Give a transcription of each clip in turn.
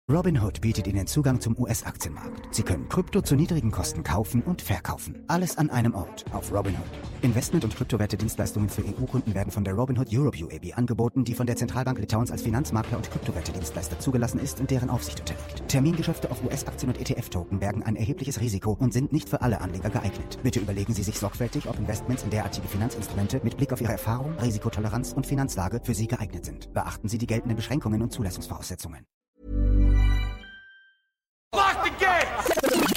Robinhood bietet Ihnen Zugang zum US-Aktienmarkt. Sie können Krypto zu niedrigen Kosten kaufen und verkaufen. Alles an einem Ort auf Robinhood. Investment- und Kryptowerte-Dienstleistungen für EU-Kunden werden von der Robinhood Europe UAB angeboten, die von der Zentralbank Litauens als Finanzmakler und Kryptowerte-Dienstleister zugelassen ist und deren Aufsicht unterliegt. Termingeschäfte auf US-Aktien und ETF-Token bergen ein erhebliches Risiko und sind nicht für alle Anleger geeignet. Bitte überlegen Sie sich sorgfältig, ob Investments in derartige Finanzinstrumente mit Blick auf Ihre Erfahrung, Risikotoleranz und Finanzlage für Sie geeignet sind. Beachten Sie die geltenden Beschränkungen und Zulassungsvoraussetzungen. Lock the gate!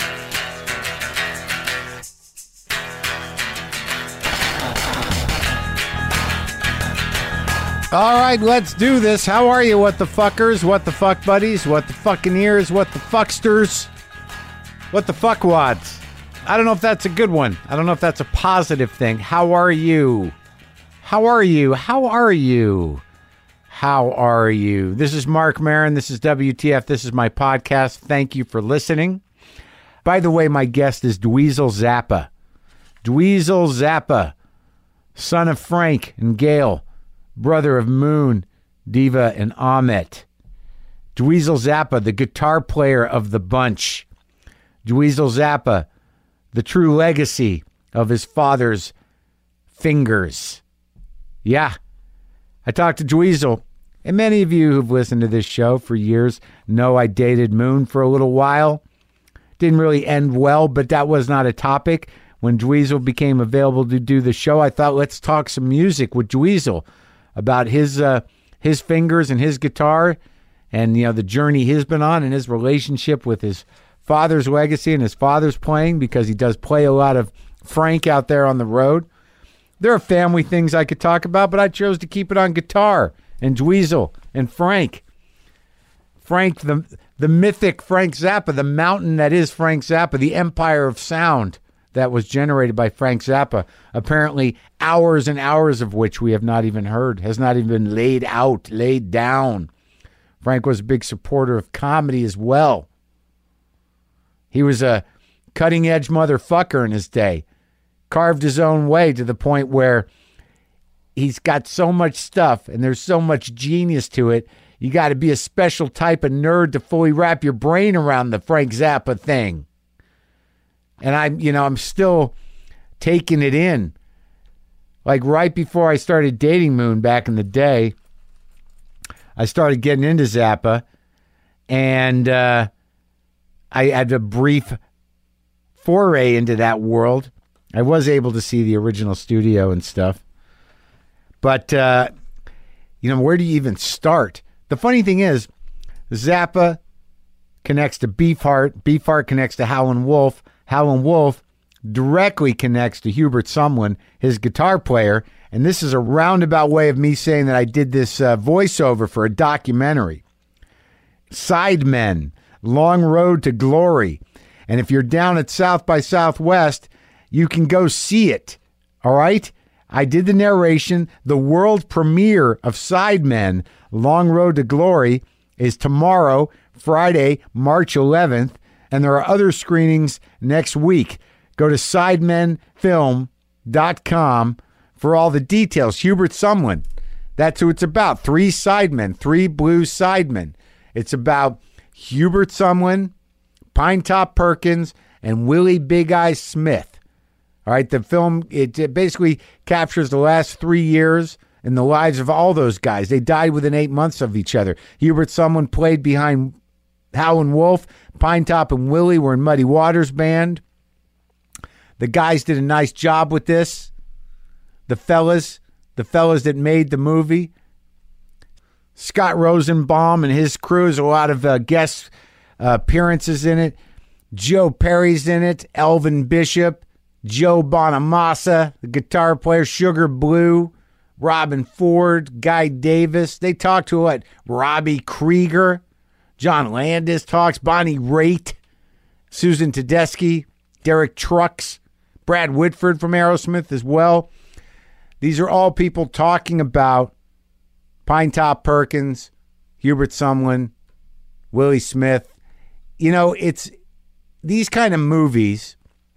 All right, let's do this. How are you, what the fuckers, what the fuck buddies, what the fucking ears, what the fucksters, what the fuckwads? I don't know if that's a good one. I don't know if that's a positive thing. How are you? How are you? How are you? How are you? This is Mark Maron. This is WTF. This is my podcast. Thank you for listening. By the way, my guest is Dweezil Zappa. Dweezil Zappa, son of Frank and Gail, brother of Moon, Diva, and Ahmet. Dweezil Zappa, the guitar player of the bunch. Dweezil Zappa, the true legacy of his father's fingers. Yeah. I talked to Dweezil, and many of you who've listened to this show for years know I dated Moon for a little while. Didn't really end well, but that was not a topic. When Dweezil became available to do the show, I thought, let's talk some music with Dweezil about his fingers and his guitar and, you know, the journey he's been on and his relationship with his father's legacy and his father's playing, because he does play a lot of Frank out there on the road. There are family things I could talk about, but I chose to keep it on guitar and Dweezil and Frank. Frank, the mythic Frank Zappa, the mountain that is Frank Zappa, the empire of sound that was generated by Frank Zappa, apparently hours and hours of which we have not even heard, has not even been laid down. Frank was a big supporter of comedy as well. He was a cutting-edge motherfucker in his day. Carved his own way to the point where he's got so much stuff and there's so much genius to it. You got to be a special type of nerd to fully wrap your brain around the Frank Zappa thing. And I'm still taking it in. Like right before I started dating Moon back in the day, I started getting into Zappa, and I had a brief foray into that world. I was able to see the original studio and stuff. But, where do you even start? The funny thing is, Zappa connects to Beefheart. Beefheart connects to Howlin' Wolf. Howlin' Wolf directly connects to Hubert Sumlin, his guitar player. And this is a roundabout way of me saying that I did this voiceover for a documentary. Sidemen, Long Road to Glory. And if you're down at South by Southwest, you can go see it, all right? I did the narration. The world premiere of Sidemen, Long Road to Glory, is tomorrow, Friday, March 11th, and there are other screenings next week. Go to sidemenfilm.com for all the details. Hubert Sumlin, that's who it's about. 3 sidemen, 3 blues sidemen. It's about Hubert Sumlin, Pinetop Perkins, and Willie Big Eye Smith. All right, the film, it basically captures the last 3 years in the lives of all those guys. They died within 8 months of each other. Hubert Sumlin played behind Howlin' Wolf. Pinetop and Willie were in Muddy Waters Band. The guys did a nice job with this. The fellas that made the movie. Scott Rosenbaum and his crew, there's a lot of guest appearances in it. Joe Perry's in it. Elvin Bishop. Joe Bonamassa, the guitar player. Sugar Blue. Robin Ford. Guy Davis. They talk to Robbie Krieger. John Landis talks. Bonnie Raitt. Susan Tedeschi. Derek Trucks. Brad Whitford from Aerosmith as well. These are all people talking about Pinetop Perkins, Hubert Sumlin, Willie Smith. It's these kind of movies.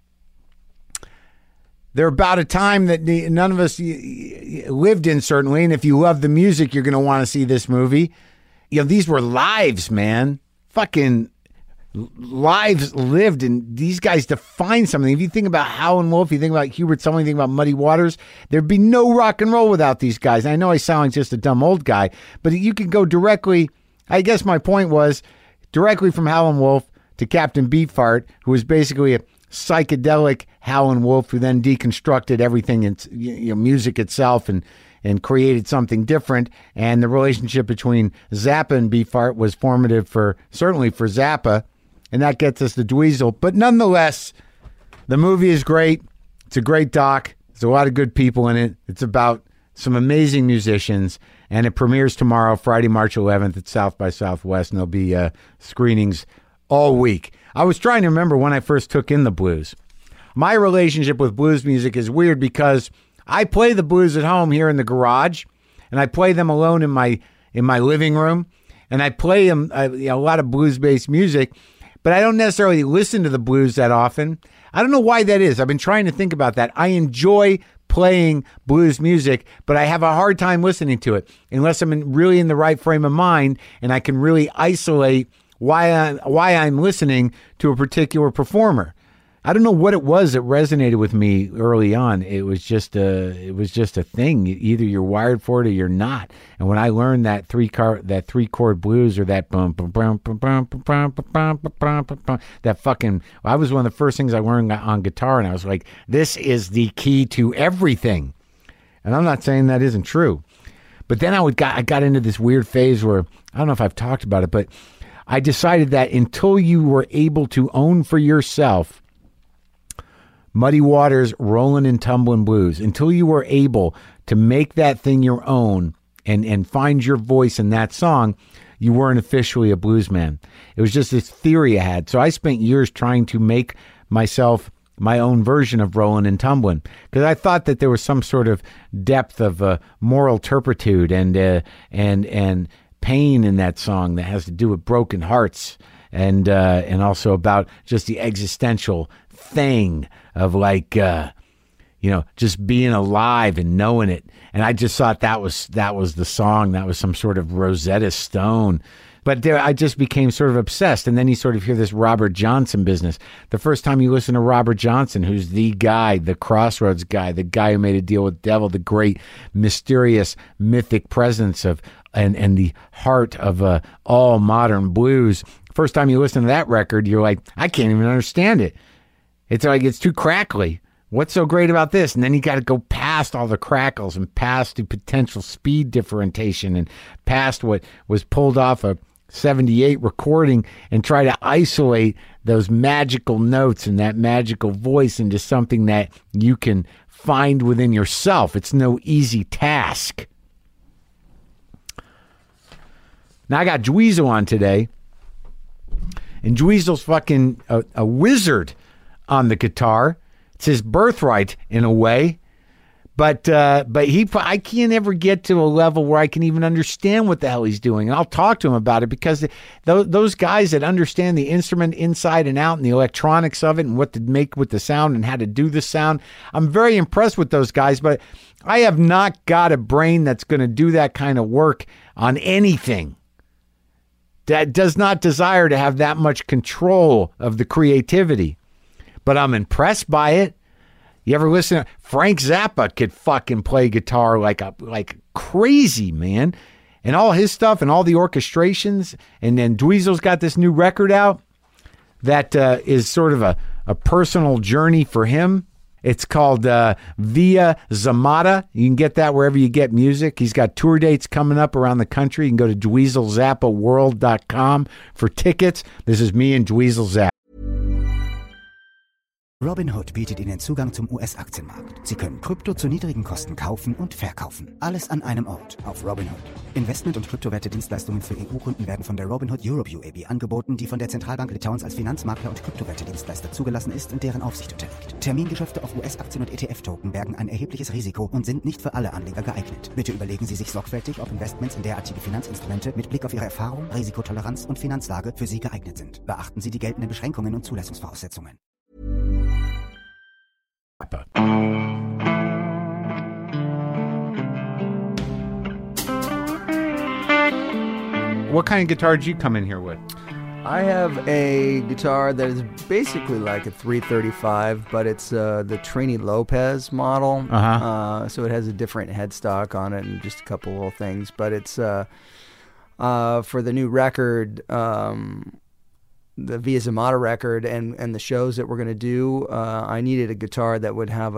They're about a time that none of us lived in, certainly. And if you love the music, you're going to want to see this movie. These were lives, man. fucking lives lived, and these guys define something. If you think about Howlin' Wolf, you think about Hubert Sumlin, you think about Muddy Waters, there'd be no rock and roll without these guys. And I know I sound like just a dumb old guy, but you can go directly, I guess my point was, directly from Howlin' Wolf to Captain Beefheart, who was basically a psychedelic Howlin' Wolf who then deconstructed everything in music itself and created something different. And the relationship between Zappa and Beefheart was formative certainly for Zappa. And that gets us to Dweezil. But nonetheless, the movie is great. It's a great doc. There's a lot of good people in it. It's about some amazing musicians. And it premieres tomorrow, Friday, March 11th at South by Southwest. And there'll be screenings all week. I was trying to remember when I first took in the blues. My relationship with blues music is weird because I play the blues at home here in the garage. And I play them alone in my living room. And I play them, a lot of blues-based music. But I don't necessarily listen to the blues that often. I don't know why that is. I've been trying to think about that. I enjoy playing blues music, but I have a hard time listening to it unless I'm really in the right frame of mind and I can really isolate why I'm listening to a particular performer. I don't know what it was that resonated with me early on. It was just a thing. Either you're wired for it or you're not. And when I learned that three chord blues, or that that fucking, I was one of the first things I learned on guitar, and I was like, this is the key to everything. And I'm not saying that isn't true, but then I got into this weird phase where I don't know if I've talked about it, but I decided that until you were able to own for yourself Muddy Waters, Rollin' and Tumblin' Blues, until you were able to make that thing your own and find your voice in that song, you weren't officially a blues man. It was just this theory I had. So I spent years trying to make myself my own version of Rollin' and Tumblin', because I thought that there was some sort of depth of moral turpitude and pain in that song that has to do with broken hearts and also about just the existential thing of just being alive and knowing it. And I just thought that was the song. That was some sort of Rosetta Stone. But I just became sort of obsessed. And then you sort of hear this Robert Johnson business. The first time you listen to Robert Johnson, who's the guy, the Crossroads guy, the guy who made a deal with the devil, the great mysterious mythic presence of and the heart of all modern blues. First time you listen to that record, you're like, I can't even understand it. It's like, it's too crackly. What's so great about this? And then you got to go past all the crackles and past the potential speed differentiation and past what was pulled off a 78 recording and try to isolate those magical notes and that magical voice into something that you can find within yourself. It's no easy task. Now I got Dweezil on today, and Dweezil's fucking a wizard on the guitar. It's his birthright in a way, but I can't ever get to a level where I can even understand what the hell he's doing. And I'll talk to him about it, because those guys that understand the instrument inside and out and the electronics of it and what to make with the sound and how to do the sound, I'm very impressed with those guys, but I have not got a brain that's going to do that kind of work on anything. That does not desire to have that much control of the creativity. But I'm impressed by it. You ever listen to Frank Zappa could fucking play guitar like crazy, man. And all his stuff and all the orchestrations. And then Dweezil's got this new record out that is sort of a personal journey for him. It's called Via Zamata. You can get that wherever you get music. He's got tour dates coming up around the country. You can go to DweezilZappaWorld.com for tickets. This is me and Dweezil Zappa. Robinhood bietet Ihnen Zugang zum US-Aktienmarkt. Sie können Krypto zu niedrigen Kosten kaufen und verkaufen. Alles an einem Ort auf Robinhood. Investment- und Kryptowerte-Dienstleistungen für EU-Kunden werden von der Robinhood Europe UAB angeboten, die von der Zentralbank Litauens als Finanzmakler und Kryptowerte-Dienstleister zugelassen ist und deren Aufsicht unterliegt. Termingeschäfte auf US-Aktien und ETF-Token bergen ein erhebliches Risiko und sind nicht für alle Anleger geeignet. Bitte überlegen Sie sich sorgfältig, ob Investments in derartige Finanzinstrumente mit Blick auf Ihre Erfahrung, Risikotoleranz und Finanzlage für Sie geeignet sind. Beachten Sie die geltenden Beschränkungen und Zulassungsvoraussetzungen. What kind of guitar did you come in here with? I have a guitar that is basically like a 335, but it's the Trini Lopez model. So it has a different headstock on it and just a couple little things. But it's for the new record, the Via Zamata record, and the shows that we're going to do, I needed a guitar that would have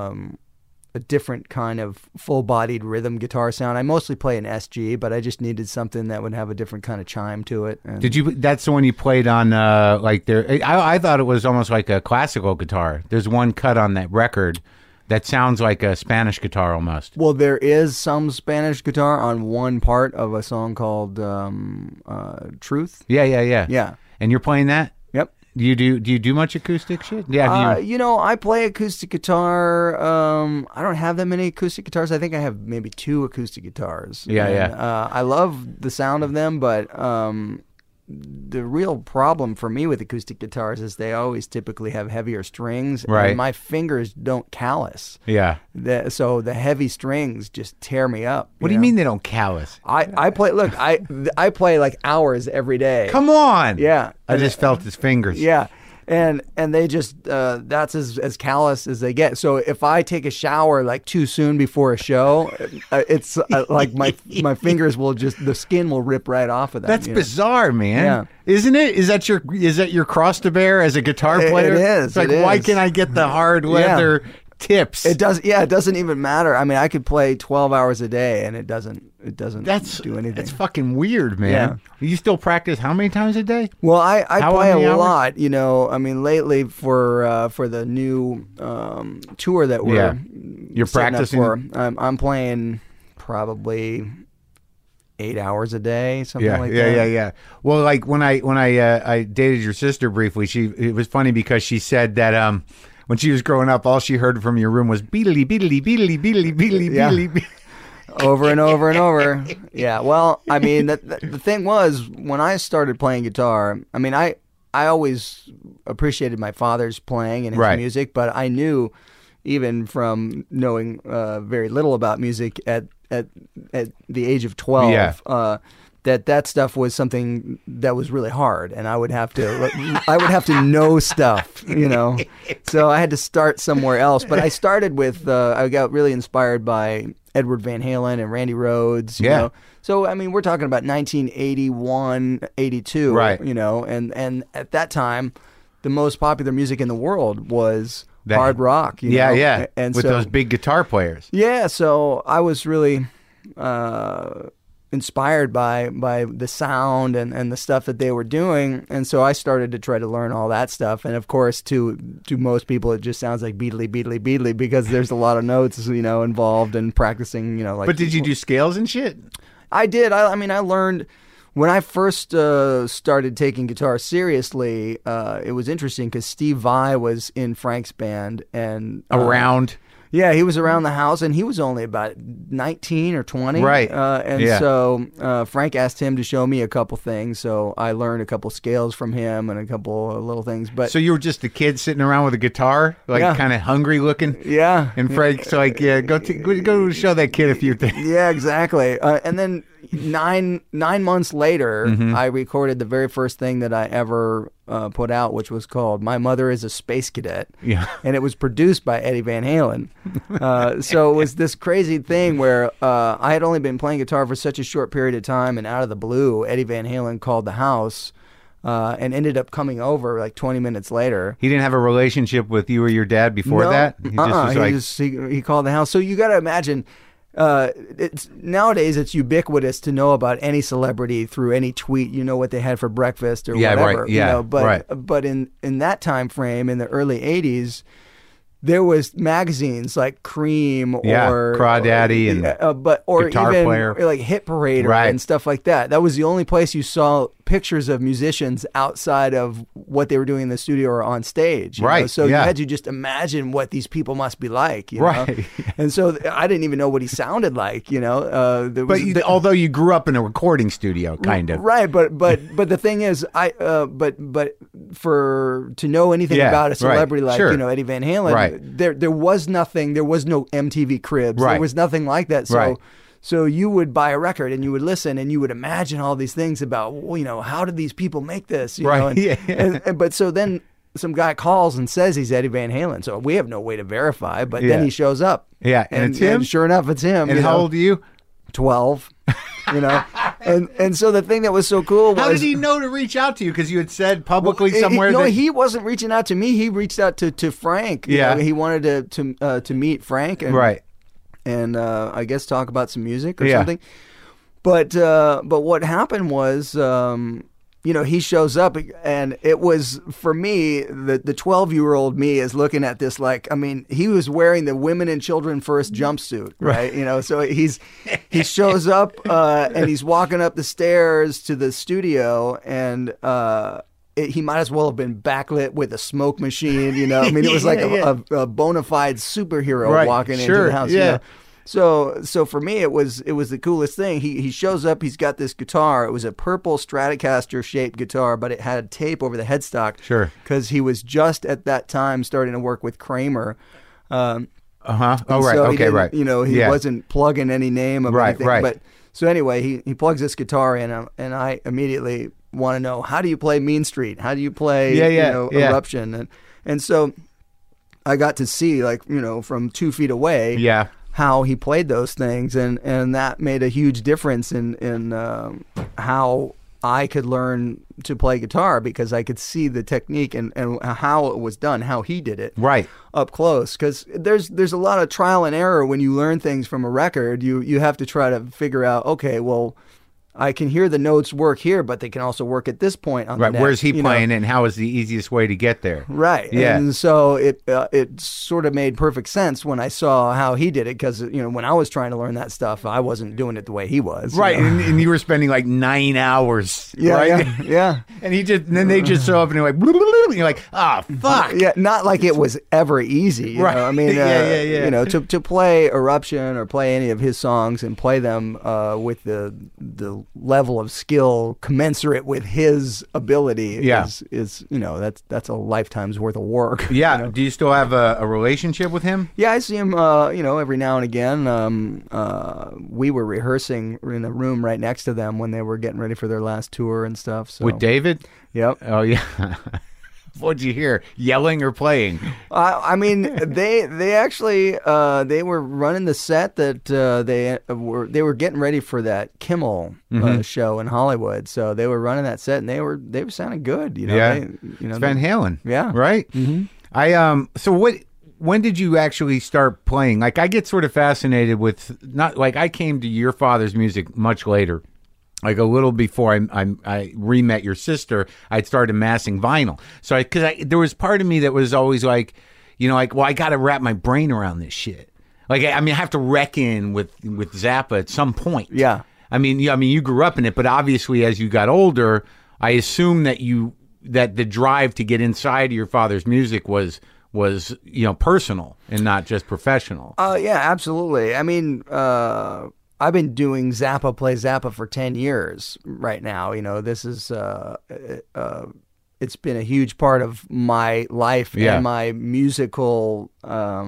a different kind of full-bodied rhythm guitar sound. I mostly play an SG, but I just needed something that would have a different kind of chime to it. And Did you? That's the one you played on, like there. I thought it was almost like a classical guitar. There's one cut on that record that sounds like a Spanish guitar almost. Well, there is some Spanish guitar on one part of a song called Truth. Yeah. And you're playing that? Yep. Do you do much acoustic shit? Yeah. I play acoustic guitar. I don't have that many acoustic guitars. I think I have maybe 2 acoustic guitars. Yeah. I love the sound of them, but the real problem for me with acoustic guitars is they always typically have heavier strings. Right. And my fingers don't callus. Yeah. So the heavy strings just tear me up. What do you mean they don't callus? I play. Look, I play like hours every day. Come on. Yeah. I just felt his fingers. Yeah. And they just that's as callous as they get. So if I take a shower like too soon before a show, it's like my fingers will the skin will rip right off of them. That's bizarre, man. Yeah. Isn't it? Is that your cross to bear as a guitar player? It is. It's like, it why is. can't I get the hard leather tips? It does. Yeah, it doesn't even matter. I mean, I could play 12 hours a day, and it doesn't do anything. That's fucking weird, man. Yeah. You still practice how many times a day? Well, I play many a hours? lot. I mean, lately for the new tour that we're You're setting up practicing? for, I'm playing probably 8 hours a day, something like that. Yeah. Well, like when I dated your sister briefly, it was funny because she said that when she was growing up, all she heard from your room was beedly beedly beedly beedly beedly Yeah. beedly. Over and over and over. Yeah. Well, I mean, the thing was, when I started playing guitar, I mean, I always appreciated my father's playing and his Right. music, but I knew, even from knowing very little about music at the age of 12, that stuff was something that was really hard, and I would have to know stuff, So I had to start somewhere else. But I started with I got really inspired by Edward Van Halen and Randy Rhoads. You know? So I mean, we're talking about 1981, 82, right? And at that time, the most popular music in the world was hard rock. Yeah. And with those big guitar players. Yeah. So I was really inspired by the sound and the stuff that they were doing, and so I started to try to learn all that stuff. And of course, to most people, it just sounds like beedly beedly beedly because there's a lot of notes, involved in practicing. Like. But did you do scales and shit? I did. I mean, I learned when I first started taking guitar seriously. It was interesting because Steve Vai was in Frank's band and around. Yeah, he was around the house, and he was only about 19 or 20. Right. So Frank asked him to show me a couple things, so I learned a couple scales from him and a couple of little things. But so you were just a kid sitting around with a guitar, kind of hungry looking? Yeah. And Frank's like, go show that kid a few things. Yeah, exactly. And then 9 months later, I recorded the very first thing that I ever put out, which was called "My Mother Is a Space Cadet," and it was produced by Eddie Van Halen. So it was this crazy thing where I had only been playing guitar for such a short period of time, and out of the blue, Eddie Van Halen called the house and ended up coming over like 20 minutes later. He didn't have a relationship with you or your dad before that? He just was he called the house. So you got to imagine. Nowadays it's ubiquitous to know about any celebrity through any tweet. You know what they had for breakfast or whatever. Right. Yeah, but in that time frame in the early 80s, there was magazines like Cream or Crawdaddy and Guitar even Player. Like Hit Parade and stuff like that. That was the only place you saw pictures of musicians outside of what they were doing in the studio or on stage. You know? So you had to just imagine what these people must be like. You know? And so I didn't even know what he sounded like. Although you grew up in a recording studio, kind of. Right, but the thing is, but to know anything about a celebrity like Eddie Van Halen, there was nothing. There was no MTV Cribs. There was nothing like that. So you would buy a record and you would listen and you would imagine all these things about, well, you know, how did these people make this? You know? And, but so then some guy calls and says he's Eddie Van Halen. So we have no way to verify, but then he shows up. Yeah. And it's him? And sure enough, it's him. And how old are you? 12. You know, and so the thing that was so cool was, how did he know to reach out to you? Because you had said publicly somewhere that he wasn't reaching out to me. He reached out to Frank. You know, he wanted to meet Frank and and I guess talk about some music or something. But what happened was, you know, he shows up and it was, for me, the 12-year-old me is looking at this like, I mean, he was wearing the women and children first jumpsuit, right? You know, so he shows up and he's walking up the stairs to the studio and he might as well have been backlit with a smoke machine, you know. I mean, it was like a bona fide superhero walking into the house. You know? So for me, it was the coolest thing. He shows up. He's got this guitar. It was a purple Stratocaster shaped guitar, but it had tape over the headstock. Sure. Because he was just at that time starting to work with Kramer. Oh, right. So okay, right. You know, he wasn't plugging any name of anything. Right. But so anyway, he plugs this guitar in, and I immediately want to know, how do you play Mean Street? How do you play Eruption? And so I got to see, like, you know, from 2 feet away. Yeah. How he played those things, and that made a huge difference in how I could learn to play guitar, because I could see the technique and how it was done, how he did it up close. Because there's a lot of trial and error when you learn things from a record. You have to try to figure out, okay, well, I can hear the notes work here, but they can also work at this point on the neck. Where's he playing, and how is the easiest way to get there? Right. Yeah. And so it sort of made perfect sense when I saw how he did it, because, you know, when I was trying to learn that stuff, I wasn't doing it the way he was. Right. You know? And you were spending like 9 hours. Yeah. Right? Yeah. And then they just show up and you're like, and you're like, fuck. Yeah. Not like it was ever easy. You know? I mean, you know, to play Eruption or play any of his songs and play them with the level of skill commensurate with his ability is you know, that's a lifetime's worth of work. Yeah. You know? Do you still have a relationship with him? Yeah, I see him you know, every now and again. We were rehearsing in a room right next to them when they were getting ready for their last tour and stuff. So. With David? Yep. Oh yeah. What'd you hear? Yelling or playing? I mean, they actually they were running the set that they were getting ready for that Kimmel show in Hollywood. So they were running that set, and they were sounding good. You know, it's Van Halen. Yeah, right. Mm-hmm. So when did you actually start playing? Like, I get sort of fascinated with, not like, I came to your father's music much later. Like a little before I re-met your sister, I'd started amassing vinyl. So there was part of me that was always like, you know, like, well, I got to wrap my brain around this shit. Like, I mean, I have to reckon with Zappa at some point. Yeah. I mean, you grew up in it, but obviously as you got older, I assume that the drive to get inside of your father's music was, you know, personal and not just professional. Yeah, absolutely. I mean, I've been doing Zappa Play Zappa for 10 years right now. You know, this is it's been a huge part of my life and my musical. I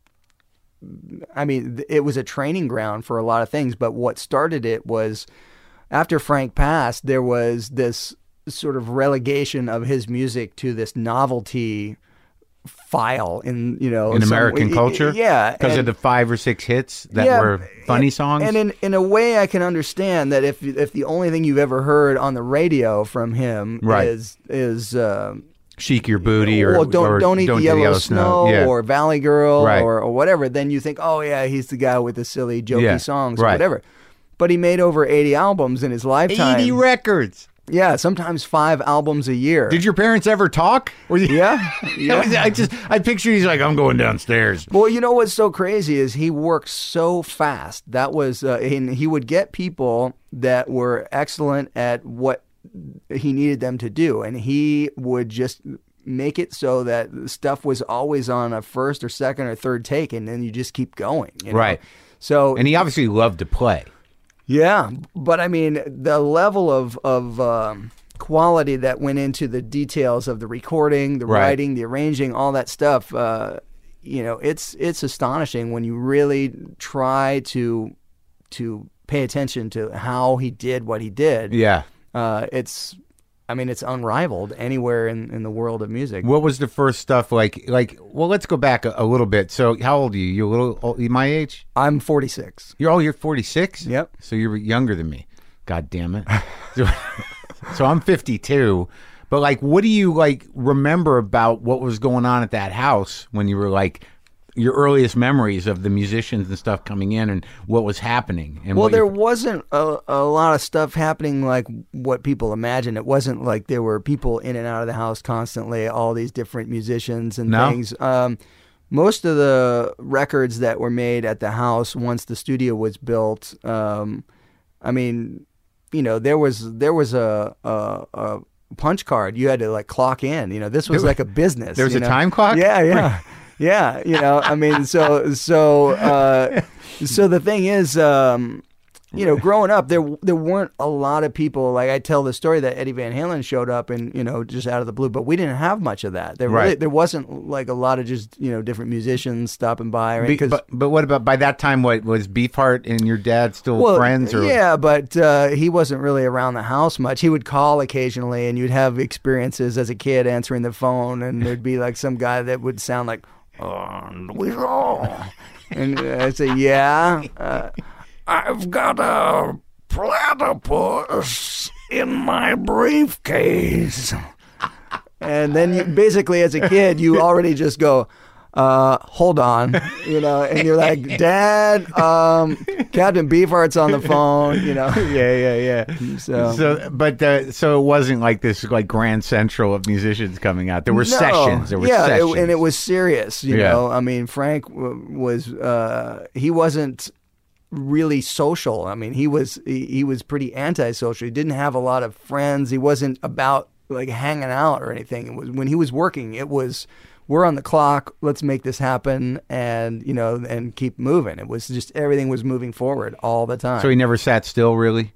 mean, it was a training ground for a lot of things. But what started it was, after Frank passed, there was this sort of relegation of his music to this novelty file in American culture, because of the 5 or 6 hits that were funny songs. And in a way, I can understand that if the only thing you've ever heard on the radio from him is Chic Your Booty, or don't eat the yellow snow, or Valley Girl, right, or whatever, then you think, oh yeah, he's the guy with the silly jokey songs, or right, whatever. But he made over 80 albums in his lifetime. 80 records. Yeah, sometimes 5 albums a year. Did your parents ever talk? Yeah. I picture he's like, I'm going downstairs. Well, you know what's so crazy is he worked so fast. That was, and he would get people that were excellent at what he needed them to do, and he would just make it so that stuff was always on a first or second or third take, and then you just keep going. You know? Right. So, and he obviously loved to play. Yeah, but I mean, the level of quality that went into the details of the recording, the writing, the arranging, all that stuff, you know, it's astonishing when you really try to pay attention to how he did what he did. Yeah. It's unrivaled anywhere in the world of music. What was the first stuff like? Well, let's go back a little bit. So, how old are you? You a little old, my age? I'm 46. You're 46? Yep. So you're younger than me. God damn it. So I'm 52. But like, what do you like remember about what was going on at that house when you were like? Your earliest memories of the musicians and stuff coming in and what was happening. And well, there wasn't a lot of stuff happening like what people imagine. It wasn't like there were people in and out of the house constantly, all these different musicians and things. Most of the records that were made at the house once the studio was built, there was a punch card. You had to like clock in. This was like a business. There was a time clock? Yeah. Yeah, so the thing is, growing up, there weren't a lot of people. Like I tell the story that Eddie Van Halen showed up and just out of the blue, but we didn't have much of that. There wasn't like a lot of just different musicians stopping by. Right? But what about by that time? What was Beefheart and your dad still friends? Or? Yeah, but he wasn't really around the house much. He would call occasionally, and you'd have experiences as a kid answering the phone, and there'd be like some guy that would sound like. And I say, yeah, I've got a platypus in my briefcase. And then basically as a kid, you already just go, hold on, and you're like, Dad, Captain Beefheart's on the phone, Yeah. So it wasn't like this like Grand Central of musicians coming out. There were sessions. There were sessions. And it was serious. You know, I mean, Frank was he wasn't really social. I mean, he was pretty antisocial. He didn't have a lot of friends. He wasn't about like hanging out or anything. It was when he was working. It was. We're on the clock. Let's make this happen, and and keep moving. It was just everything was moving forward all the time. So he never sat still, really.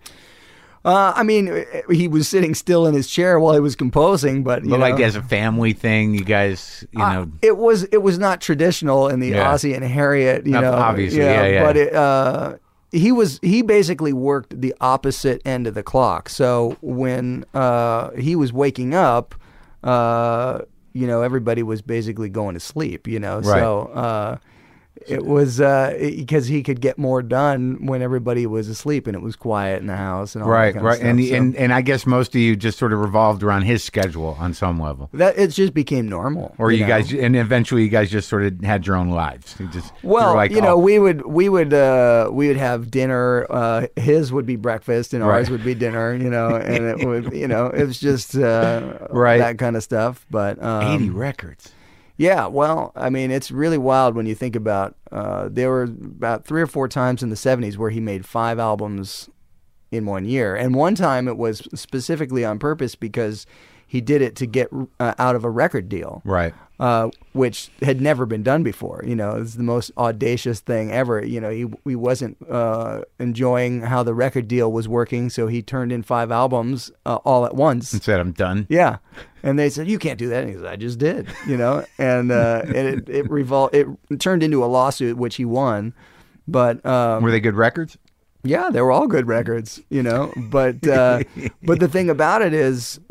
He was sitting still in his chair while he was composing, but like as a family thing, you guys, it was not traditional in the Ozzy and Harriet, obviously, But he basically worked the opposite end of the clock. So when he was waking up. Everybody was basically going to sleep, Right. So it was because he could get more done when everybody was asleep and it was quiet in the house and all that kind of stuff. And I guess most of you just sort of revolved around his schedule on some level. That it just became normal. Or you guys, and eventually you guys just sort of had your own lives. We would have dinner. His would be breakfast and ours would be dinner. And it would, it was just that kind of stuff. But 80 records. Yeah, well, I mean, it's really wild when you think about. There were about 3 or 4 times in the 70s where he made 5 albums in 1 year, and one time it was specifically on purpose because he did it to get out of a record deal, right? Which had never been done before. It was the most audacious thing ever. He wasn't enjoying how the record deal was working, so he turned in 5 albums all at once and said, "I'm done." Yeah, and they said, "You can't do that." And he said, "I just did." And it turned into a lawsuit, which he won. But were they good records? Yeah, they were all good records. But the thing about it is.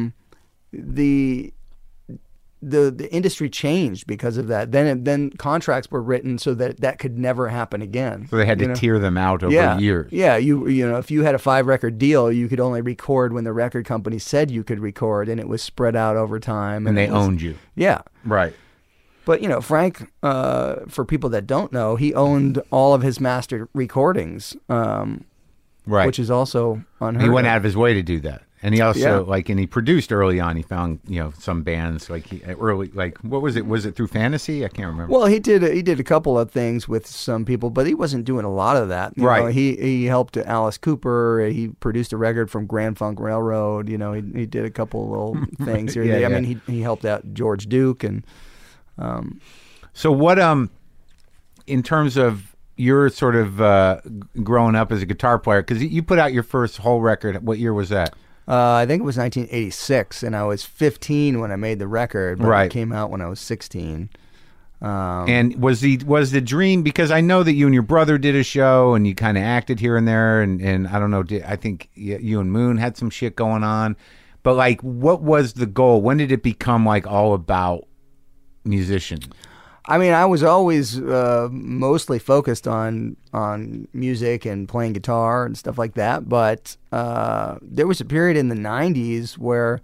The industry changed because of that. Then contracts were written so that could never happen again. So they had to tear them out over years. Yeah, if you had a 5-record deal, you could only record when the record company said you could record, and it was spread out over time. And they owned you. Yeah, right. But Frank, for people that don't know, he owned all of his mastered recordings. Right, which is also unheard of. He went out of his way to do that. And he also and he produced early on. He found some bands what was it? Was it through Fantasy? I can't remember. Well, he did a couple of things with some people, but he wasn't doing a lot of that. Right. He helped Alice Cooper. He produced a record from Grand Funk Railroad. He did a couple little things here. I mean, he helped out George Duke and. So what? In terms of your sort of growing up as a guitar player, because you put out your first whole record. What year was that? I think it was 1986, and I was 15 when I made the record, but right. It came out when I was 16. And was the dream, because I know that you and your brother did a show and you kind of acted here and there, and I don't know, I think you and Moon had some shit going on, but like, what was the goal? When did it become like all about musician? I mean, I was always mostly focused on music and playing guitar and stuff like that, but there was a period in the 90s where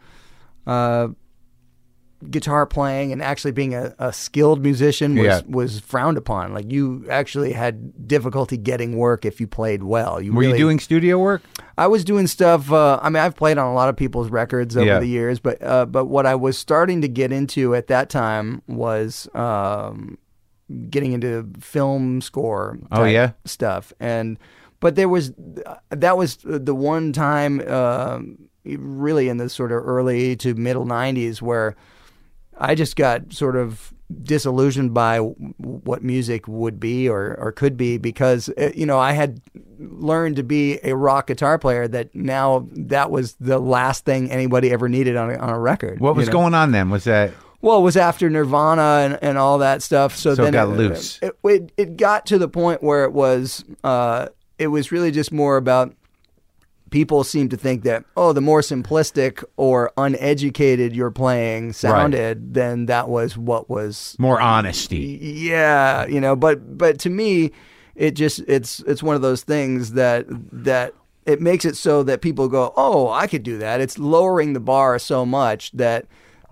guitar playing and actually being a skilled musician was frowned upon. Like, you actually had difficulty getting work if you played well. Were you doing studio work? I was doing stuff. I mean, I've played on a lot of people's records over the years, but what I was starting to get into at that time was getting into film score type stuff. But that was the one time really in the sort of early to middle 90s where I just got sort of disillusioned by what music would be or could be, because I had learned to be a rock guitar player that was the last thing anybody ever needed on a record. What was going on then? Was that? Well, it was after Nirvana and all that stuff. So then it got loose. It got to the point where it was really just more about, people seem to think that, the more simplistic or uneducated your playing sounded, then that was what was more honesty. Yeah, but to me, it's one of those things that it makes it so that people go, oh, I could do that. It's lowering the bar so much that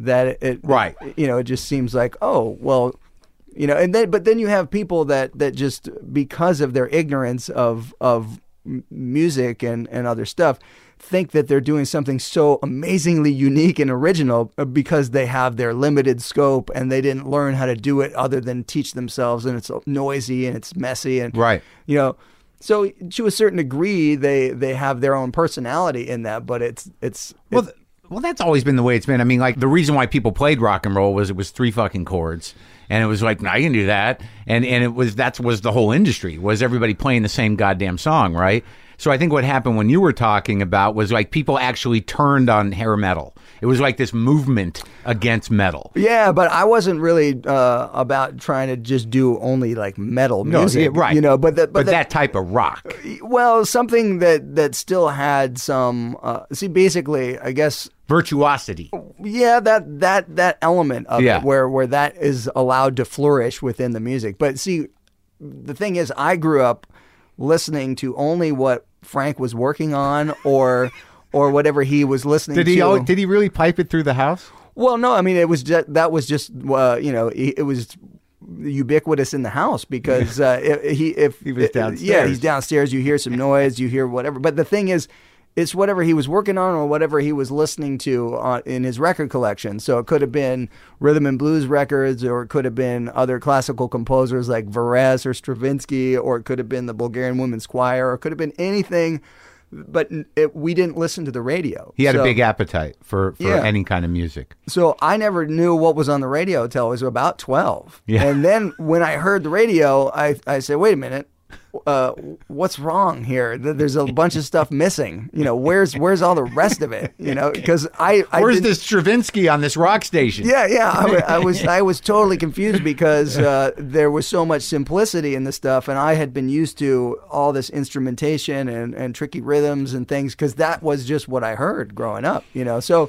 it just seems like, oh, well, but then you have people that just, because of their ignorance of music and other stuff, think that they're doing something so amazingly unique and original because they have their limited scope and they didn't learn how to do it other than teach themselves, and it's noisy and it's messy and so to a certain degree they have their own personality in that, but it's well, that's always been the way it's been. I mean, like, the reason why people played rock and roll was it was 3 fucking chords. And it was like, I can do that. And that was the whole industry, was everybody playing the same goddamn song, right? So I think what happened when you were talking about was like people actually turned on hair metal. It was like this movement against metal. Yeah, but I wasn't really about trying to just do only like metal music, right? But that type of rock. Well, something that still had some. Basically, I guess, virtuosity. Yeah, that element of it, where that is allowed to flourish within the music. But see, the thing is, I grew up listening to only what Frank was working on, or whatever he was listening to. Did he really pipe it through the house? Well, no. I mean, it was that was just it was ubiquitous in the house because if he was downstairs. Yeah, he's downstairs. You hear some noise, you hear whatever. But the thing is, it's whatever he was working on or whatever he was listening to in his record collection. So it could have been rhythm and blues records, or it could have been other classical composers like Varese or Stravinsky, or it could have been the Bulgarian Women's Choir, or it could have been anything. But we didn't listen to the radio. He had a big appetite for any kind of music. So I never knew what was on the radio until I was about 12. Yeah. And then when I heard the radio, I said, wait a minute. What's wrong here? There's a bunch of stuff missing. Where's all the rest of it? Because where's this Stravinsky on this rock station? Yeah. I was totally confused because there was so much simplicity in the stuff, and I had been used to all this instrumentation and tricky rhythms and things because that was just what I heard growing up. So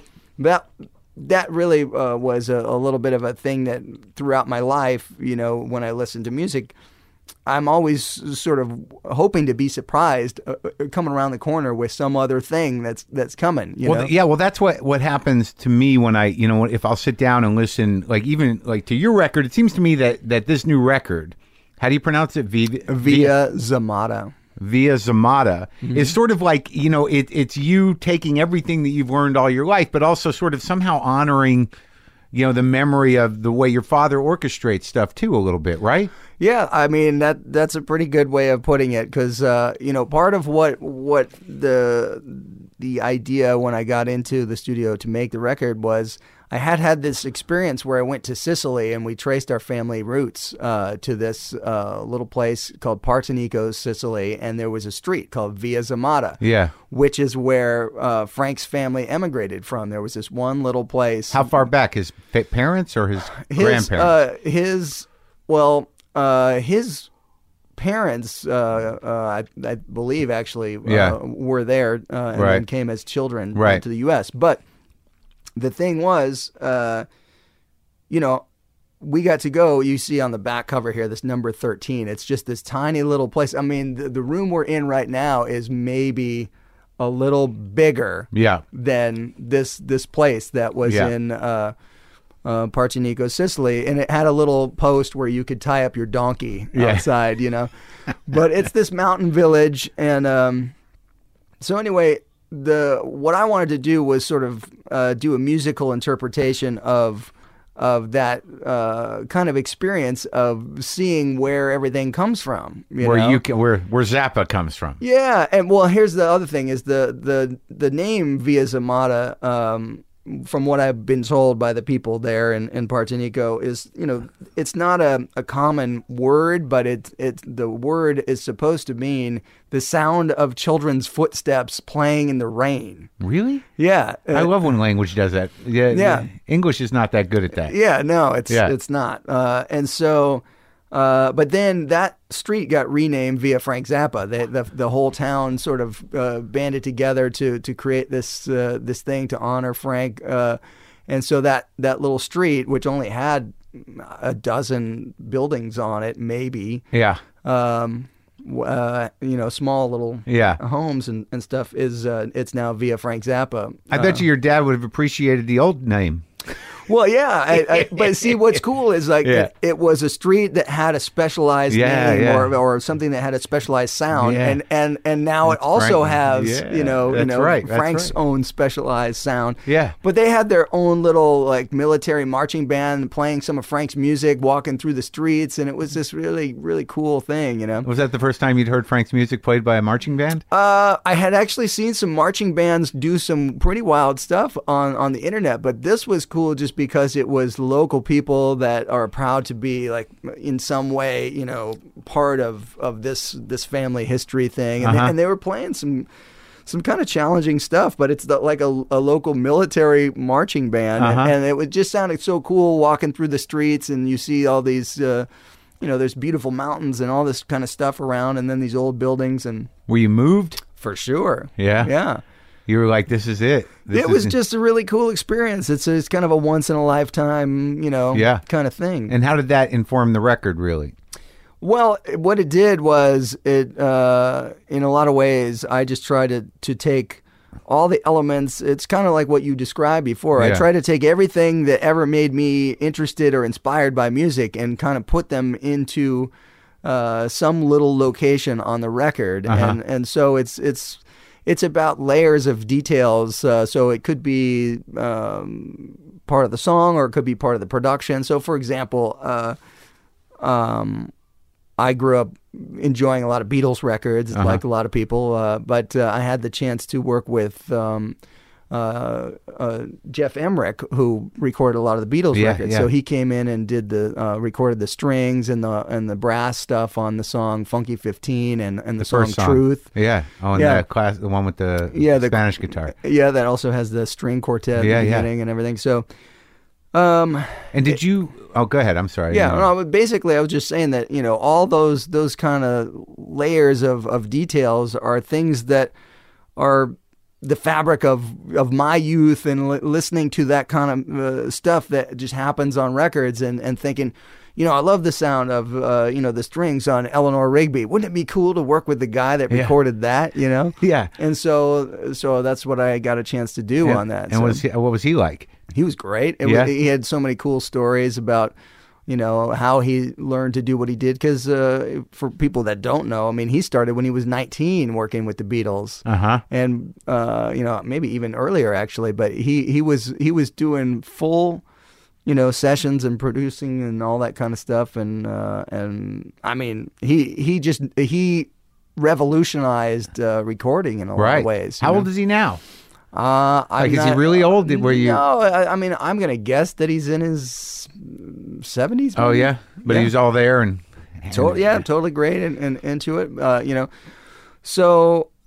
that really was a little bit of a thing that throughout my life, when I listened to music, I'm always sort of hoping to be surprised coming around the corner with some other thing that's coming. Well, that's what happens to me when I, if I'll sit down and listen, like even like to your record. It seems to me that this new record, how do you pronounce it? Via Zamata. Via Zamata is sort of like, it's you taking everything that you've learned all your life, but also sort of somehow honoring, the memory of the way your father orchestrates stuff too, a little bit, right? Yeah, I mean that's a pretty good way of putting it because part of what the idea when I got into the studio to make the record was I had this experience where I went to Sicily and we traced our family roots to this little place called Partenico, Sicily, and there was a street called Via Zamata, which is where Frank's family emigrated from. There was this one little place. How far back? His parents or his grandparents? Well, his parents, I believe, actually, were there and then came as children to the U.S. But the thing was, we got to go. You see on the back cover here, this number 13. It's just this tiny little place. I mean, the room we're in right now is maybe a little bigger than this place that was in Partinico, Sicily, and it had a little post where you could tie up your donkey outside, But it's this mountain village, and so anyway, what I wanted to do was sort of do a musical interpretation of that kind of experience of seeing where everything comes from, where Zappa comes from. Yeah, and well, here's the other thing: is the name Via Zamata, from what I've been told by the people there in Partinico, is it's not a common word, but the word is supposed to mean the sound of children's footsteps playing in the rain. Really? Yeah. I love when language does that. Yeah. English is not that good at that. Yeah, no, it's not. And so, but then that street got renamed via Frank Zappa. The whole town sort of banded together to create this thing to honor Frank. And so that little street, which only had a dozen buildings on it, maybe. Yeah. Small little homes and stuff it's now via Frank Zappa. I bet you your dad would have appreciated the old name. Well, yeah, but see, what's cool is it was a street that had a specialized name or something that had a specialized sound, and now it also has Frank's own specialized sound. Yeah, but they had their own little military marching band playing some of Frank's music, walking through the streets, and it was this really really cool thing. Was that the first time you'd heard Frank's music played by a marching band? I had actually seen some marching bands do some pretty wild stuff on the internet, but this was cool just because it was local people that are proud to be in some way, part of this family history thing. And they were playing some kind of challenging stuff, but it's like a local military marching band. And it just sounded so cool walking through the streets, and you see all these, there's beautiful mountains and all this kind of stuff around, and then these old buildings. And were you moved? For sure. Yeah. Yeah. You were like, this is it. It was just a really cool experience. It's kind of a once in a lifetime, kind of thing. And how did that inform the record, really? Well, what it did was in a lot of ways, I just tried to take all the elements. It's kind of like what you described before. I try to take everything that ever made me interested or inspired by music and kind of put them into some little location on the record. And so it's about layers of details. So it could be part of the song, or it could be part of the production. So, for example, I grew up enjoying a lot of Beatles records, like a lot of people. But I had the chance to work with Jeff Emmerich, who recorded a lot of the Beatles records. So he came in and did recorded the strings and the brass stuff on the song Funky 15 and the song Truth. Yeah. Oh, and the one with the Spanish guitar. Yeah, that also has the string quartet at the beginning and everything. So, and did you? Oh, go ahead. I'm sorry. Yeah. No, basically, I was just saying that all those kind of layers of details are things that are the fabric of my youth, and listening to that kind of stuff that just happens on records, and thinking, I love the sound of the strings on Eleanor Rigby. Wouldn't it be cool to work with the guy that recorded that? Yeah. And so that's what I got a chance to do on that. And what was he like? He was great. He had so many cool stories about how he learned to do what he did. Because for people that don't know, I mean, he started when he was 19 working with the Beatles, and maybe even earlier actually. But he was doing full, sessions and producing and all that kind of stuff. And I mean, he revolutionized recording in a lot of ways. How old is he now? Is he really old? No, I mean, I'm going to guess that he's in his 70s. Maybe. Oh, yeah? But he was all there totally great and into it, So,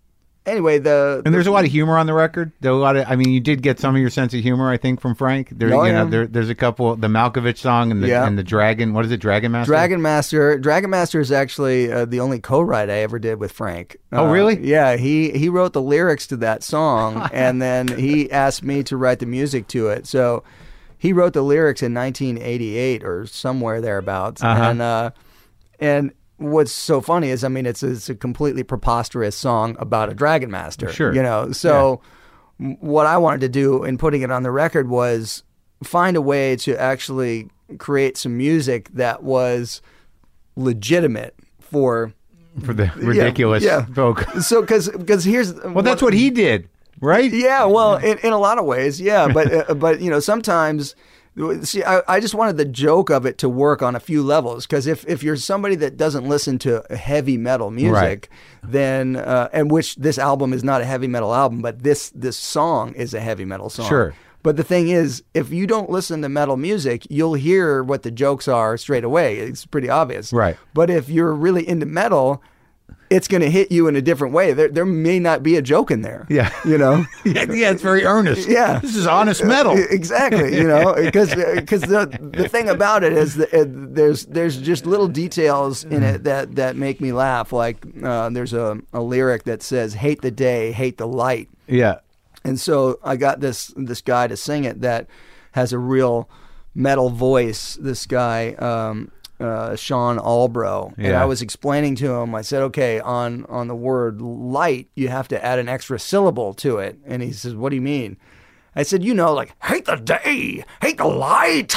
anyway, and there's a lot of humor on the record. I mean, you did get some of your sense of humor, I think, from Frank. There's a couple, the Malkovich song and the Dragon. What is it, Dragon Master? Dragon Master is actually the only co-write I ever did with Frank. Oh, really? Yeah, he wrote the lyrics to that song, and then he asked me to write the music to it. So he wrote the lyrics in 1988 or somewhere thereabouts, and what's so funny is, I mean, it's a completely preposterous song about a Dragon Master. Sure. So what I wanted to do in putting it on the record was find a way to actually create some music that was legitimate for the ridiculous folk. So because here's that's what he did, right? Yeah, well, in a lot of ways, yeah, but sometimes. See, I just wanted the joke of it to work on a few levels, because if you're somebody that doesn't listen to heavy metal music, then and which this album is not a heavy metal album, but this song is a heavy metal song. Sure. But the thing is, if you don't listen to metal music, you'll hear what the jokes are straight away. It's pretty obvious. Right. But if you're really into metal, it's going to hit you in a different way. There may not be a joke in there. Yeah. Yeah, it's very earnest. Yeah. This is honest metal. Exactly. Because the thing about it is that there's just little details in it that make me laugh. Like there's a lyric that says, "Hate the day, hate the light." Yeah. And so I got this guy to sing it that has a real metal voice. This guy, Sean Albro, and I was explaining to him. I said, "Okay, on the word light, you have to add an extra syllable to it." And he says, "What do you mean?" I said, like, hate the day, hate the light.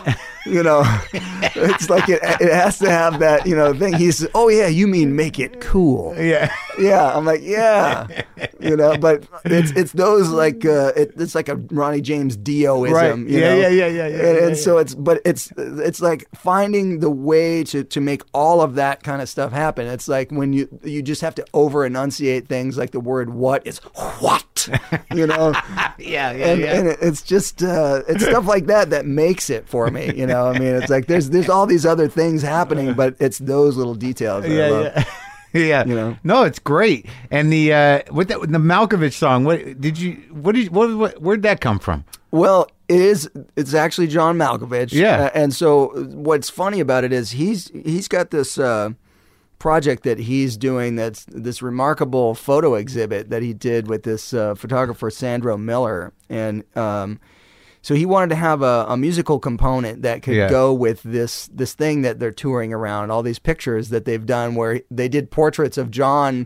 It's like it has to have that, thing. He says, "Oh yeah, you mean make it cool." Yeah. Yeah. I'm like, yeah, but it's those like, it's like a Ronnie James Dio-ism. Right. Yeah. And so it's like finding the way to make all of that kind of stuff happen. It's like when you just have to over enunciate things, like the word "what" is "what," And it's just it's stuff like that makes it for me. I mean, it's like there's all these other things happening, but it's those little details that I love. Yeah. No, it's great. And the the Malkovich song, where'd that come from? Well, it's actually John Malkovich. Yeah. And so what's funny about it is he's got this project that he's doing, that's this remarkable photo exhibit that he did with this photographer Sandro Miller, and so he wanted to have a musical component that could go with this thing that they're touring around, all these pictures that they've done where they did portraits of John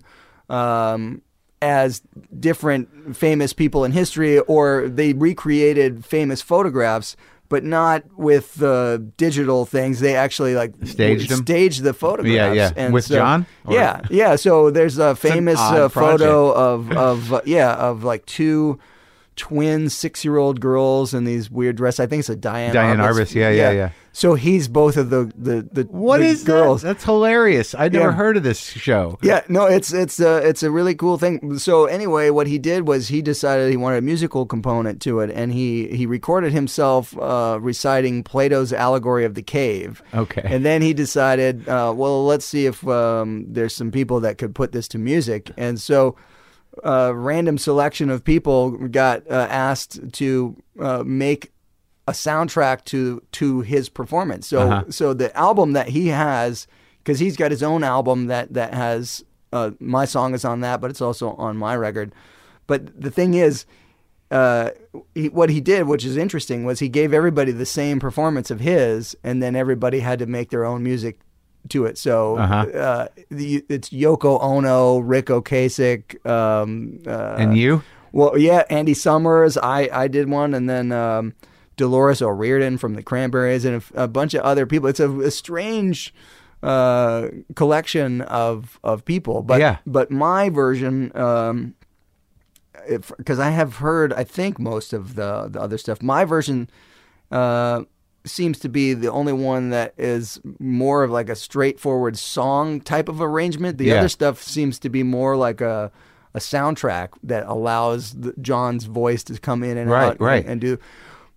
as different famous people in history, or they recreated famous photographs, but not with digital things. They actually staged the photographs. Yeah. And with John? Or? Yeah. So there's a famous photo of like two twin 6-year-old girls in these weird dresses. I think it's a Diane Arbus. Yeah. So he's both of the what the is girls. That's hilarious. I'd never heard of this show. Yeah, no, it's a really cool thing. So anyway, what he did was he decided he wanted a musical component to it, and he recorded himself reciting Plato's Allegory of the Cave. Okay. And then he decided, well, let's see if there's some people that could put this to music. And so a random selection of people got asked to make a soundtrack to his performance. So so the album that he has, because he's got his own album that has my song is on that, but it's also on my record. But the thing is, what he did, which is interesting, was he gave everybody the same performance of his, and then everybody had to make their own music to it. So it's Yoko Ono, Rick Ocasek, and you? Well, yeah, Andy Summers. I did one, and then Dolores O'Riordan from the Cranberries, and a bunch of other people. It's a strange collection of people. But my version, because I have heard, I think, most of the other stuff. My version seems to be the only one that is more of like a straightforward song type of arrangement. The other stuff seems to be more like a soundtrack that allows John's voice to come in and out and do.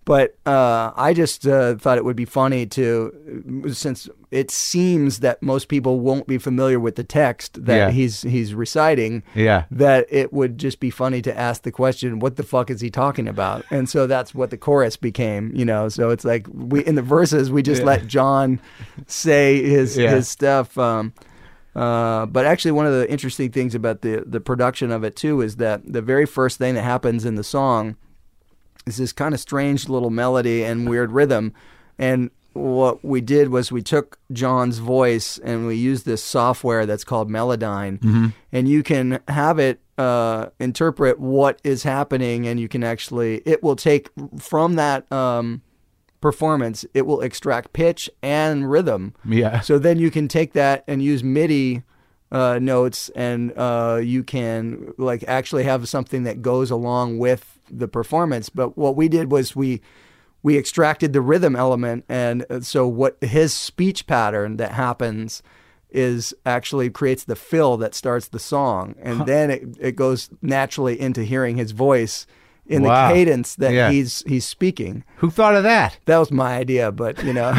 But I just thought it would be funny to, since it seems that most people won't be familiar with the text that he's reciting, that it would just be funny to ask the question, what the fuck is he talking about? And so that's what the chorus became, you know. So it's like in the verses, we just let John say his stuff. But actually, one of the interesting things about the production of it, too, is that the very first thing that happens in the song is this kind of strange little melody and weird rhythm. And what we did was we took John's voice and we used this software that's called Melodyne. And you can have it interpret what is happening, and you can actually, it will take from that performance, it will extract pitch and rhythm. Yeah. So then you can take that and use MIDI notes, and you can like actually have something that goes along with the performance. But what we did was we extracted the rhythm element, and so what his speech pattern that happens is actually creates the fill that starts the song, and then it goes naturally into hearing his voice in the cadence that he's speaking. Who thought of that? That was my idea, but you know,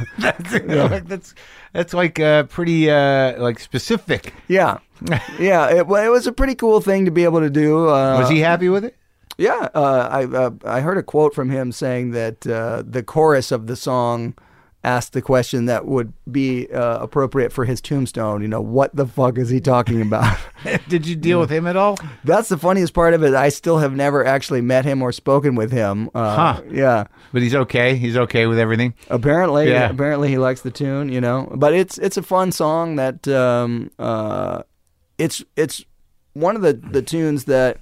that's like pretty like specific. Yeah. It was a pretty cool thing to be able to do. Was he happy with it? Yeah, I heard a quote from him saying that the chorus of the song asked the question that would be appropriate for his tombstone. You know, what the fuck is he talking about? Did you deal with him at all? That's the funniest part of it. I still have never actually met him or spoken with him. Yeah. But he's okay? He's okay with everything? Apparently. Yeah. Apparently he likes the tune, you know. But it's a fun song that it's one of the tunes that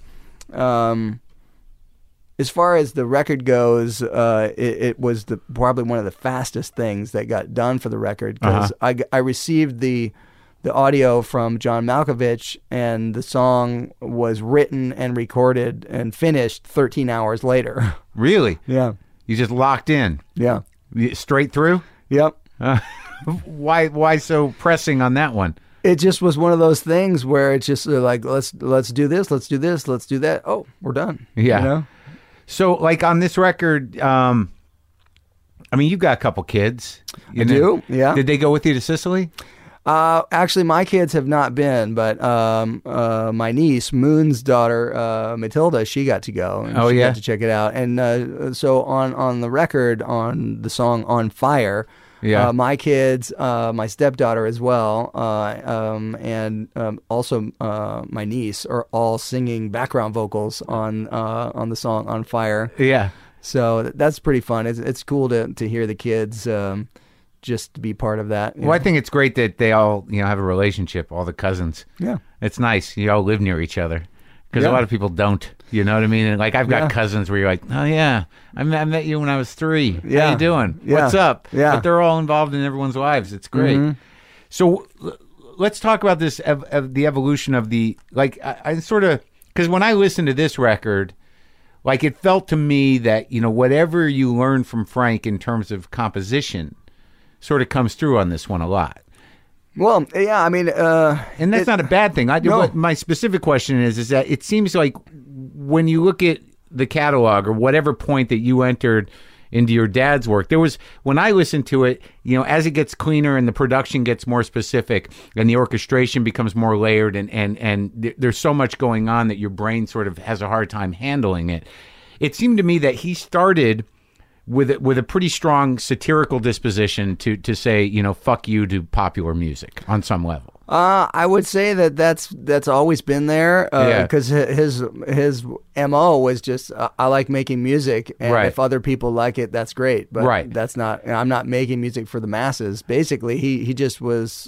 as far as the record goes, it was probably one of the fastest things that got done for the record, because I received the audio from John Malkovich, and the song was written and recorded and finished 13 hours later. Really? Yeah. You just locked in? Yeah. Straight through? Yep. Why so pressing on that one? It just was one of those things where it's just like, let's do this, let's do this, let's do that. Oh, we're done. Yeah. You know? So, like on this record, I mean, you've got a couple kids. I do, yeah. Did they go with you to Sicily? Actually, my kids have not been, but my niece, Moon's daughter, Matilda, she got to go. And she got to check it out. And so on the record, on the song On Fire, my kids, my stepdaughter as well, and also my niece are all singing background vocals on the song On Fire. Yeah. So that's pretty fun. It's cool to hear the kids just to be part of that. Well, I think it's great that they all have a relationship, all the cousins. Yeah. It's nice. You all live near each other. Because a lot of people don't, you know what I mean? And like I've got cousins where you're like, oh yeah, I met you when I was 3. How you doing? What's up? Yeah. But they're all involved in everyone's lives. It's great. Mm-hmm. So let's talk about this, the evolution of the, like I sort of, because when I listened to this record, like it felt to me that, whatever you learn from Frank in terms of composition sort of comes through on this one a lot. Well, yeah, I mean... and that's not a bad thing. What my specific question is that it seems like when you look at the catalog or whatever point that you entered into your dad's work, there was, when I listened to it, as it gets cleaner and the production gets more specific and the orchestration becomes more layered and there's so much going on that your brain sort of has a hard time handling it. It seemed to me that he started with a pretty strong satirical disposition to say, fuck you to popular music on some level. I would say that's always been there, because his MO was just I like making music, and if other people like it, that's great. But that's not. I'm not making music for the masses. Basically, he just was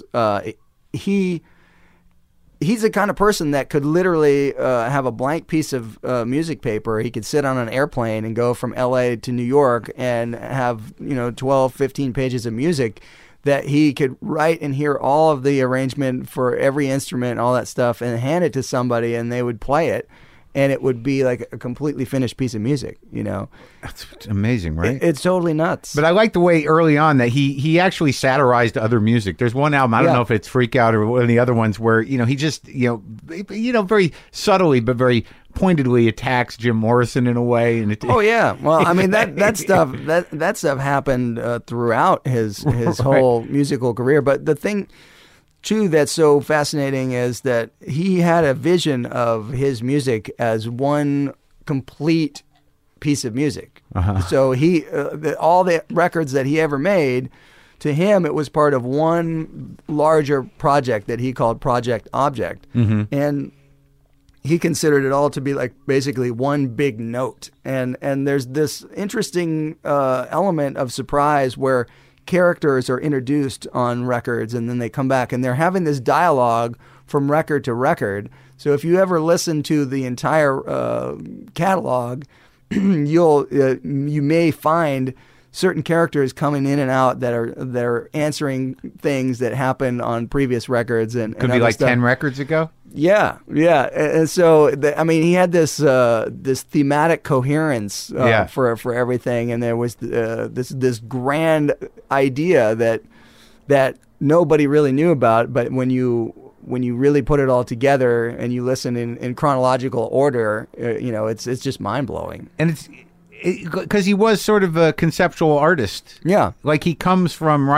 he's the kind of person that could literally have a blank piece of music paper. He could sit on an airplane and go from LA to New York and have 12, 15 pages of music that he could write and hear all of the arrangement for every instrument, all that stuff, and hand it to somebody and they would play it. and it would be like a completely finished piece of music, you know. That's amazing, right? It's totally nuts. But I like the way early on that he actually satirized other music. There's one album, I don't know if it's Freak Out or one of the other ones, where, you know, he just, you know, very subtly but very pointedly attacks Jim Morrison in a way. And oh yeah, well, I mean that stuff happened throughout his whole musical career. But the thing too that's so fascinating is that he had a vision of his music as one complete piece of music. So he all the records that he ever made, to him it was part of one larger project that he called Project Object, and he considered it all to be like basically one big note. And there's this interesting element of surprise where characters are introduced on records and then they come back and they're having this dialogue from record to record. So if you ever listen to the entire catalog, you may find certain characters coming in and out that are answering things that happened on previous records and could be like stuff. 10 records ago. Yeah. And so I mean, he had this thematic coherence for everything, and there was this grand idea that nobody really knew about. But when you really put it all together and you listen in chronological order, you know, it's just mind blowing. And it's because he was sort of a conceptual artist. Yeah, like he comes from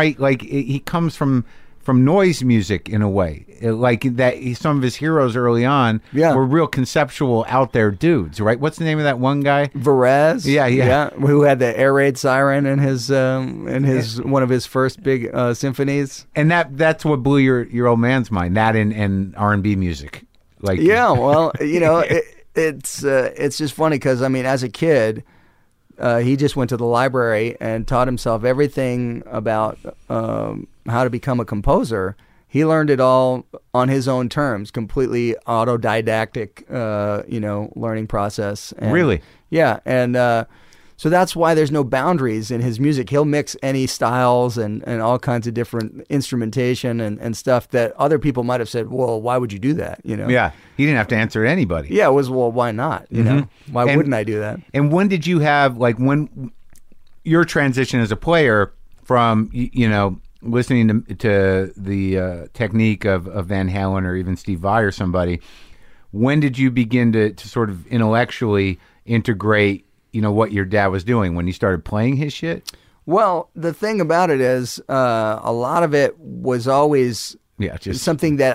noise music in a way, like that. Some of his heroes early on were real conceptual, out there dudes, right? What's the name of that one guy? Varese. Yeah. Who had the air raid siren in his one of his first big symphonies. And that's what blew your old man's mind. That and R&B music, like well, you know, it's just funny because I mean, as a kid. He just went to the library and taught himself everything about how to become a composer. He learned it all on his own terms, completely autodidactic, learning process. And, really? Yeah, and so that's why there's no boundaries in his music. He'll mix any styles and all kinds of different instrumentation and stuff that other people might have said, well, why would you do that? You know? Yeah, he didn't have to answer to anybody. Yeah, it was, well, why not? You know, why wouldn't I do that? And when did you have, like, when your transition as a player from, you know, listening to the technique of Van Halen or even Steve Vai or somebody, when did you begin to sort of intellectually integrate, you know, what your dad was doing when you started playing his shit? Well, the thing about it is, a lot of it was always just something that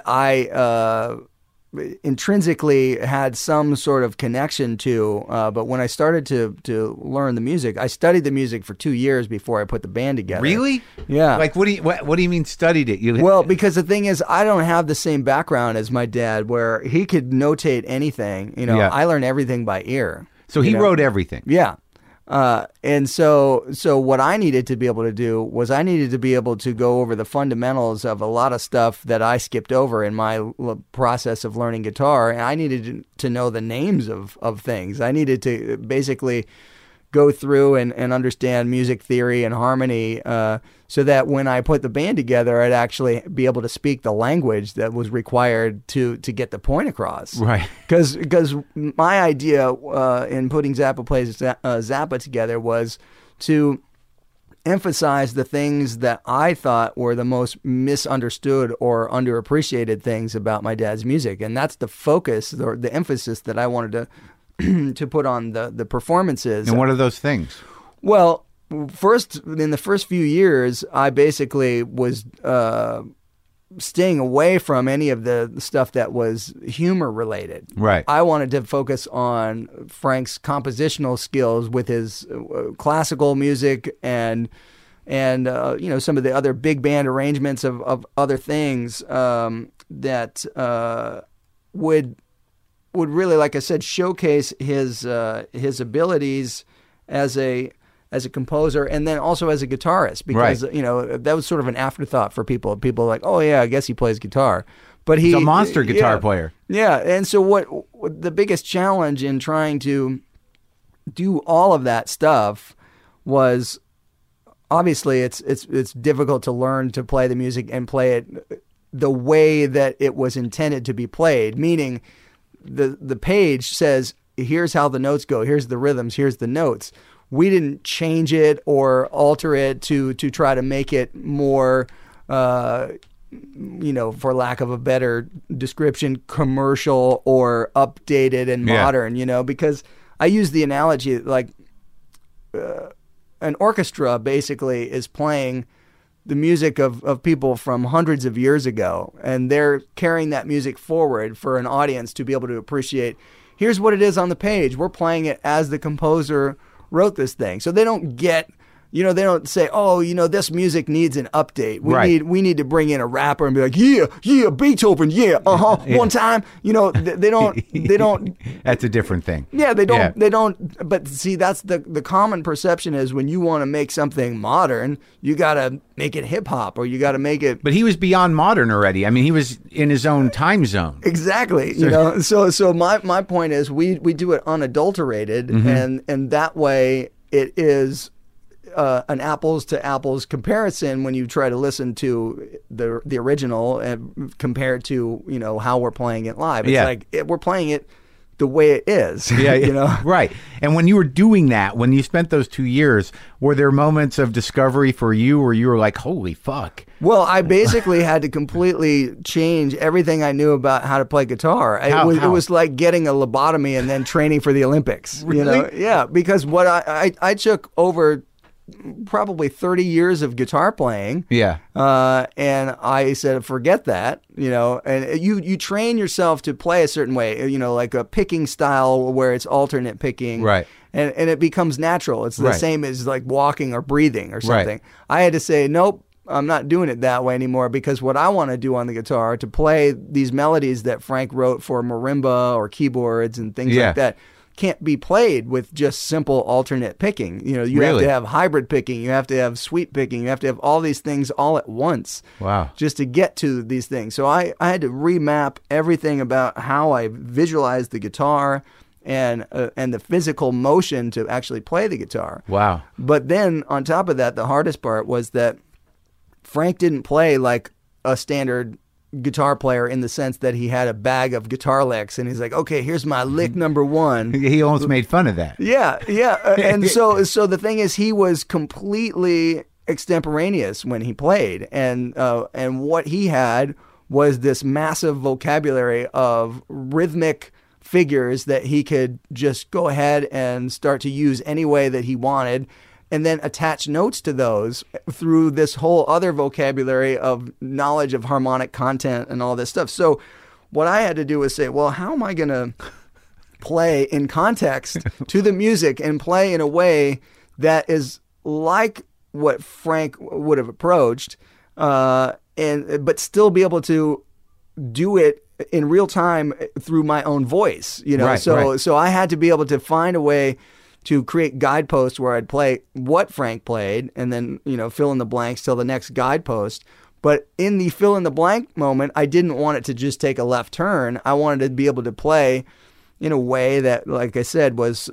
I intrinsically had some sort of connection to. But when I started to learn the music, I studied the music for 2 years before I put the band together. Really? Yeah. Like, what do you mean studied it? Well, because the thing is, I don't have the same background as my dad, where he could notate anything. You know, I learned everything by ear. So he wrote everything. Yeah. And so what I needed to be able to do was I needed to be able to go over the fundamentals of a lot of stuff that I skipped over in my process of learning guitar. And I needed to know the names of things. I needed to basically go through and understand music theory and harmony, so that when I put the band together, I'd actually be able to speak the language that was required to get the point across. Right. Because my idea in putting Zappa Plays Zappa together was to emphasize the things that I thought were the most misunderstood or underappreciated things about my dad's music. And that's the focus, or the emphasis that I wanted to put on the performances. And what are those things? Well, in the first few years, I basically was staying away from any of the stuff that was humor related. Right. I wanted to focus on Frank's compositional skills with his classical music and some of the other big band arrangements of other things that would really, like I said, showcase his abilities as a composer, and then also as a guitarist, because that was sort of an afterthought for people. People were like, oh yeah, I guess he plays guitar, but he's a monster guitar player. Yeah, and so what the biggest challenge in trying to do all of that stuff was, obviously it's difficult to learn to play the music and play it the way that it was intended to be played, meaning the page says, here's how the notes go, here's the rhythms, here's the notes. We didn't change it or alter it to try to make it more, for lack of a better description, commercial or updated and modern, because I use the analogy like an orchestra basically is playing the music of people from hundreds of years ago, and they're carrying that music forward for an audience to be able to appreciate, here's what it is on the page. We're playing it as the composer wrote this thing. So they don't get, they don't say, this music needs an update. We need to bring in a rapper and be like, yeah, Beethoven, yeah. One time, they don't. That's a different thing. Yeah, they don't. But see, that's the common perception is when you want to make something modern, you got to make it hip hop or you got to make it. But he was beyond modern already. I mean, he was in his own time zone. Exactly. So my point is we do it unadulterated, and that way it is an apples to apples comparison when you try to listen to the original and compare it to how we're playing it live. It's like we're playing it the way it is. Right. And when you were doing that, when you spent those 2 years, were there moments of discovery for you where you were like, holy fuck? Well, I basically had to completely change everything I knew about how to play guitar. How? It was like getting a lobotomy and then training for the Olympics. Really? Yeah, because what I took over probably 30 years of guitar playing. Yeah. And I said, forget that, and you train yourself to play a certain way, like a picking style where it's alternate picking. Right. And it becomes natural. It's the same as like walking or breathing or something. Right. I had to say, nope, I'm not doing it that way anymore, because what I want to do on the guitar, to play these melodies that Frank wrote for marimba or keyboards and things like that, can't be played with just simple alternate picking. You have to have hybrid picking, you have to have sweep picking, you have to have all these things all at once. Wow. Just to get to these things. So I had to remap everything about how I visualized the guitar and the physical motion to actually play the guitar. Wow. But then on top of that, the hardest part was that Frank didn't play like a standard guitar player in the sense that he had a bag of guitar licks and he's like, okay, here's my lick number one. He almost made fun of that. Yeah. And so the thing is, he was completely extemporaneous when he played, and what he had was this massive vocabulary of rhythmic figures that he could just go ahead and start to use any way that he wanted, and then attach notes to those through this whole other vocabulary of knowledge of harmonic content and all this stuff. So what I had to do was say, well, how am I going to play in context to the music and play in a way that is like what Frank would have approached, but still be able to do it in real time through my own voice, So I had to be able to find a way to create guideposts where I'd play what Frank played and then, fill in the blanks till the next guidepost. But in the fill in the blank moment, I didn't want it to just take a left turn. I wanted to be able to play in a way that, like I said, was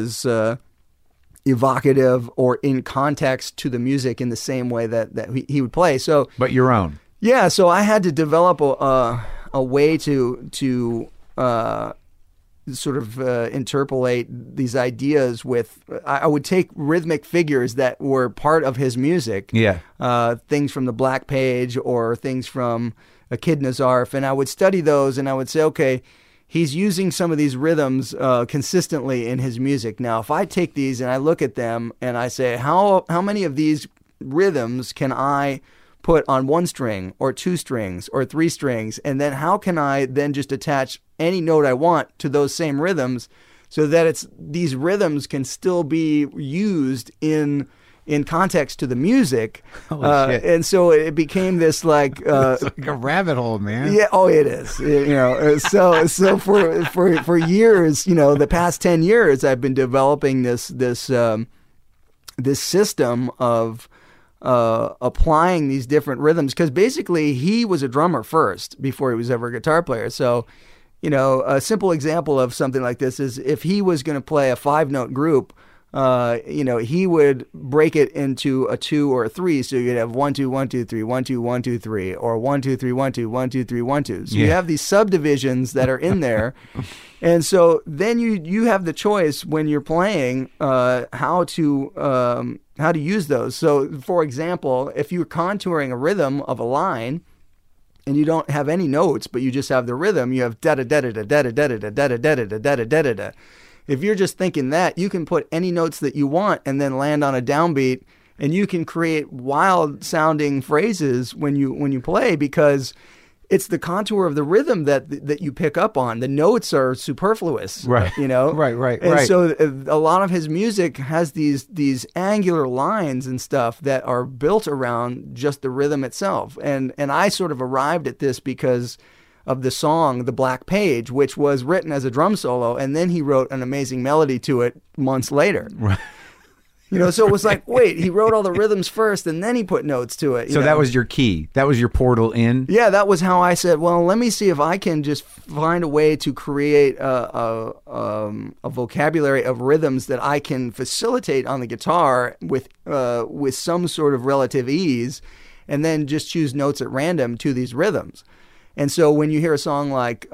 evocative or in context to the music in the same way that he would play. So, but your own. Yeah. So I had to develop a way to sort of interpolate these ideas with. I would take rhythmic figures that were part of his music. Yeah. Things from the Black Page or things from Echidna Zarf, and I would study those, and I would say, okay, he's using some of these rhythms consistently in his music. Now, if I take these and I look at them and I say, how many of these rhythms can I put on one string or two strings or three strings? And then how can I then just attach any note I want to those same rhythms so that these rhythms can still be used in context to the music. Holy shit. And so it became this like it's like a rabbit hole, man. Yeah, oh, it is. So for years, the past 10 years, I've been developing this system of applying these different rhythms, because basically he was a drummer first before he was ever a guitar player. So, a simple example of something like this is if he was going to play a 5-note group, he would break it into a 2 or a 3. So you'd have 1 2 1 2 3 1 2 1 2 3 or 1 2 3 1 2 1 2 3 1 2. So you have these subdivisions that are in there, and so then you have the choice when you're playing how to use those. So for example, if you're contouring a rhythm of a line, and you don't have any notes, but you just have the rhythm, you have da da da da da da da da da da da da da da da da da. If you're just thinking that, you can put any notes that you want and then land on a downbeat, and you can create wild sounding phrases when you play, because it's the contour of the rhythm that you pick up on. The notes are superfluous, right? Right. And so a lot of his music has these angular lines and stuff that are built around just the rhythm itself. And I sort of arrived at this because of the song The Black Page, which was written as a drum solo, and then he wrote an amazing melody to it months later. Right. So it was like, wait, he wrote all the rhythms first and then he put notes to it. So that was your key. That was your portal in? Yeah, that was how I said, well, let me see if I can just find a way to create a vocabulary of rhythms that I can facilitate on the guitar with some sort of relative ease, and then just choose notes at random to these rhythms. And so when you hear a song like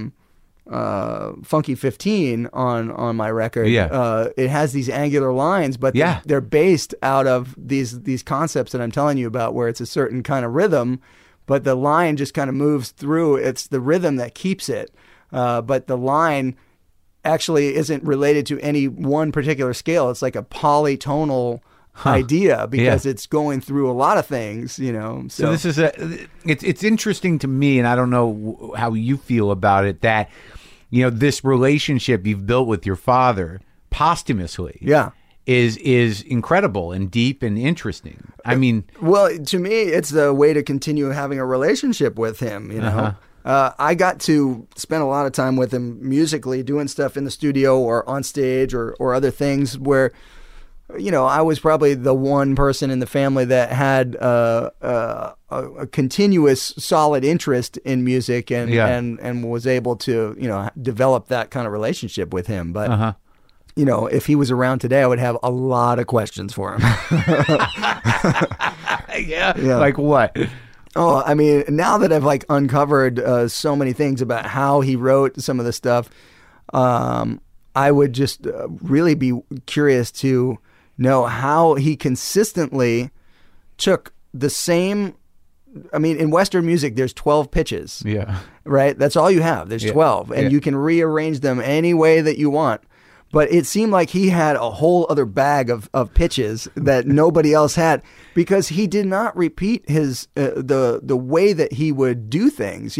Funky 15 on my record, it has these angular lines, but they're based out of these concepts that I'm telling you about, where it's a certain kind of rhythm, but the line just kind of moves through. It's the rhythm that keeps it, but the line actually isn't related to any one particular scale. It's like a polytonal idea, because it's going through a lot of things, So this is it's interesting to me, and I don't know how you feel about it, that this relationship you've built with your father posthumously, is incredible and deep and interesting. I mean, well, to me, it's the way to continue having a relationship with him. I got to spend a lot of time with him musically, doing stuff in the studio or on stage or other things where, I was probably the one person in the family that had a continuous, solid interest in music and was able to, develop that kind of relationship with him. But, if he was around today, I would have a lot of questions for him. Like what? Oh, I mean, now that I've uncovered so many things about how he wrote some of the stuff, I would just really be curious to know how he consistently took the same. I mean, in Western music, there's 12 pitches. Yeah. Right? That's all you have. There's 12. And you can rearrange them any way that you want. But it seemed like he had a whole other bag of pitches that nobody else had, because he did not repeat his the way that he would do things.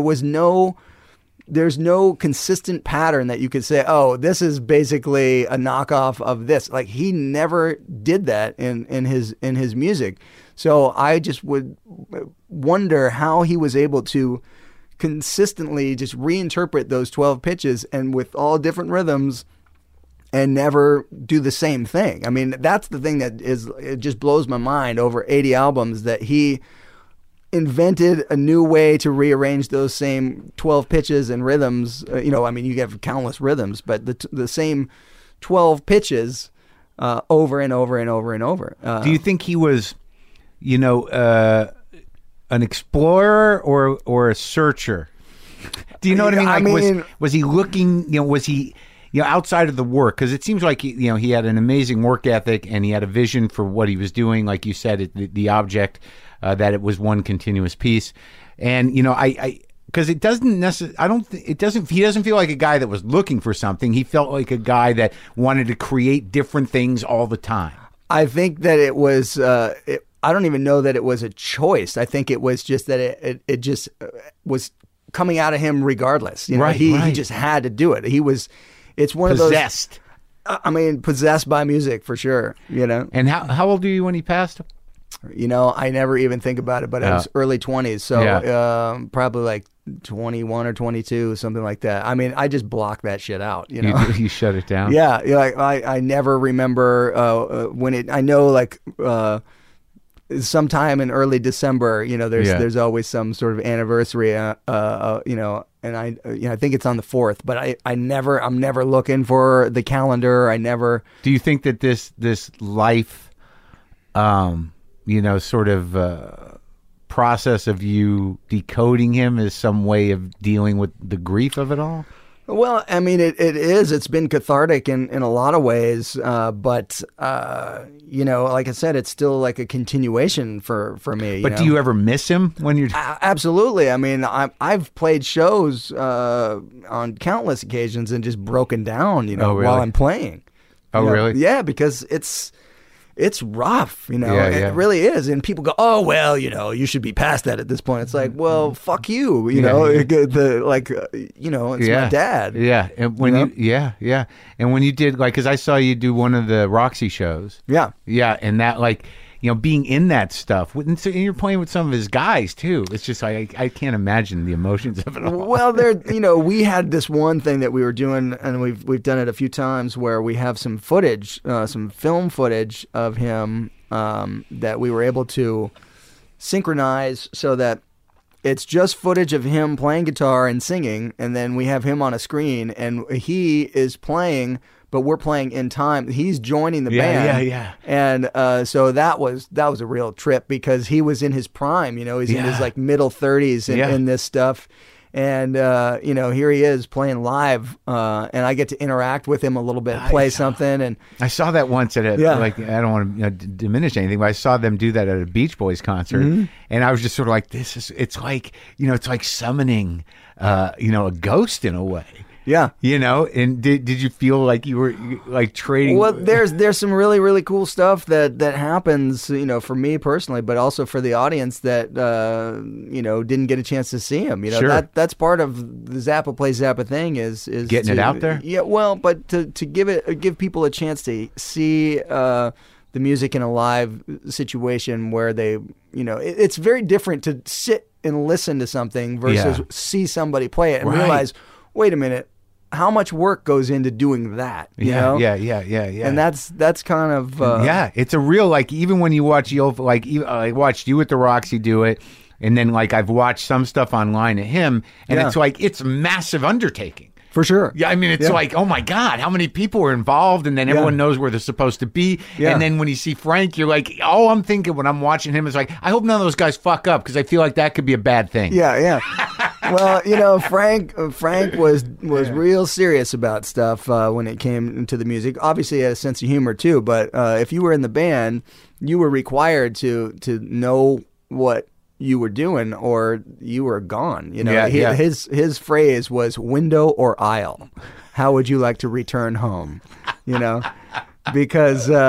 There's no consistent pattern that you could say, oh, this is basically a knockoff of this. Like, he never did that in his music. So I just would wonder how he was able to consistently just reinterpret those 12 pitches and with all different rhythms and never do the same thing. I mean, that's the thing it just blows my mind over 80 albums, that he invented a new way to rearrange those same 12 pitches and rhythms. You have countless rhythms, but the same 12 pitches over and over and over and over. Do you think he was, an explorer or a searcher? Do you know what I mean? Was he looking? Was he? Outside of the work, because it seems like he had an amazing work ethic and he had a vision for what he was doing. Like you said, the object, that it was one continuous piece, and because it doesn't necessarily. He doesn't feel like a guy that was looking for something. He felt like a guy that wanted to create different things all the time. I think that it was. I don't even know that it was a choice. I think it was just that it just was coming out of him regardless. He just had to do it. It's one possessed. of those. Possessed by music for sure. And how old are you when he passed? I never even think about it, but I was early 20s, so probably like 21 or 22, something like that. I just block that shit out. You shut it down. Yeah, I never remember when it. I know sometime in early December, there's always some sort of anniversary, and I think it's on the 4th, but I'm never looking for the calendar. I never. Do you think that this life, sort of process of you decoding him is some way of dealing with the grief of it all? Well, I mean, it is. It's been cathartic in a lot of ways, but like I said, it's still like a continuation for me. But do you ever miss him when you're? Absolutely. I mean, I've played shows on countless occasions and just broken down, really? while I'm playing. Oh, really? Yeah, because it's rough, Yeah. It really is. And people go, oh, well, you should be past that at this point. It's like, well, fuck you, it's my dad. Yeah. And when and when you did, because I saw you do one of the Roxy shows. Yeah. Yeah. And that, being in that stuff, and you're playing with some of his guys too. It's just I can't imagine the emotions of it all. Well, we had this one thing that we were doing, and we've done it a few times, where we have some footage, some film footage of him that we were able to synchronize so that it's just footage of him playing guitar and singing, and then we have him on a screen, and he is playing, but we're playing in time. He's joining the band. Yeah. And so that was a real trip, because he was in his prime. He's in his middle 30s in this stuff. And here he is playing live, and I get to interact with him a little bit, play something. And I saw that once at I don't want to diminish anything, but I saw them do that at a Beach Boys concert, and I was just sort of like, it's like summoning, a ghost in a way. Yeah. And did you feel like you were like trading? Well, there's some really, really cool stuff that happens, for me personally, but also for the audience that, didn't get a chance to see him. Sure. That's part of the Zappa Plays Zappa thing is getting it out there. Yeah. Well, but to give people a chance to see, the music in a live situation where they, it's very different to sit and listen to something versus see somebody play it and realize, wait a minute, how much work goes into doing that? Yeah. And that's kind of it's a real, even when you watch I watched you at the Roxy do it, and then I've watched some stuff online of him, and it's a massive undertaking. For sure. Yeah, I mean, it's oh my God, how many people are involved, and then everyone knows where they're supposed to be. Yeah. And then when you see Frank, you're like, all I'm thinking when I'm watching him is I hope none of those guys fuck up, because I feel like that could be a bad thing. Yeah. Well, Frank was real serious about stuff when it came to the music. Obviously, he had a sense of humor too, but if you were in the band, you were required to know what you were doing, or you were gone. His phrase was window or aisle. How would you like to return home? Because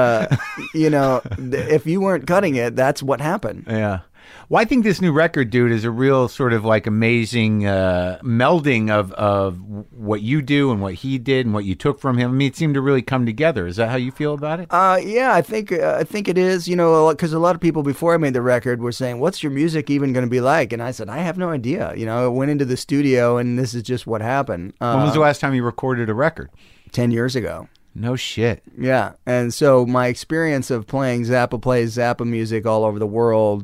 if you weren't cutting it, that's what happened. Yeah. Well, I think this new record, dude, is a real sort of amazing melding of what you do and what he did and what you took from him. I mean, it seemed to really come together. Is that how you feel about it? Yeah, I think it is. Because a lot of people before I made the record were saying, "What's your music even going to be like?" And I said, "I have no idea." I went into the studio, and this is just what happened. When was the last time you recorded a record? 10 years ago. No shit. Yeah, and so my experience of playing Zappa Plays Zappa music all over the world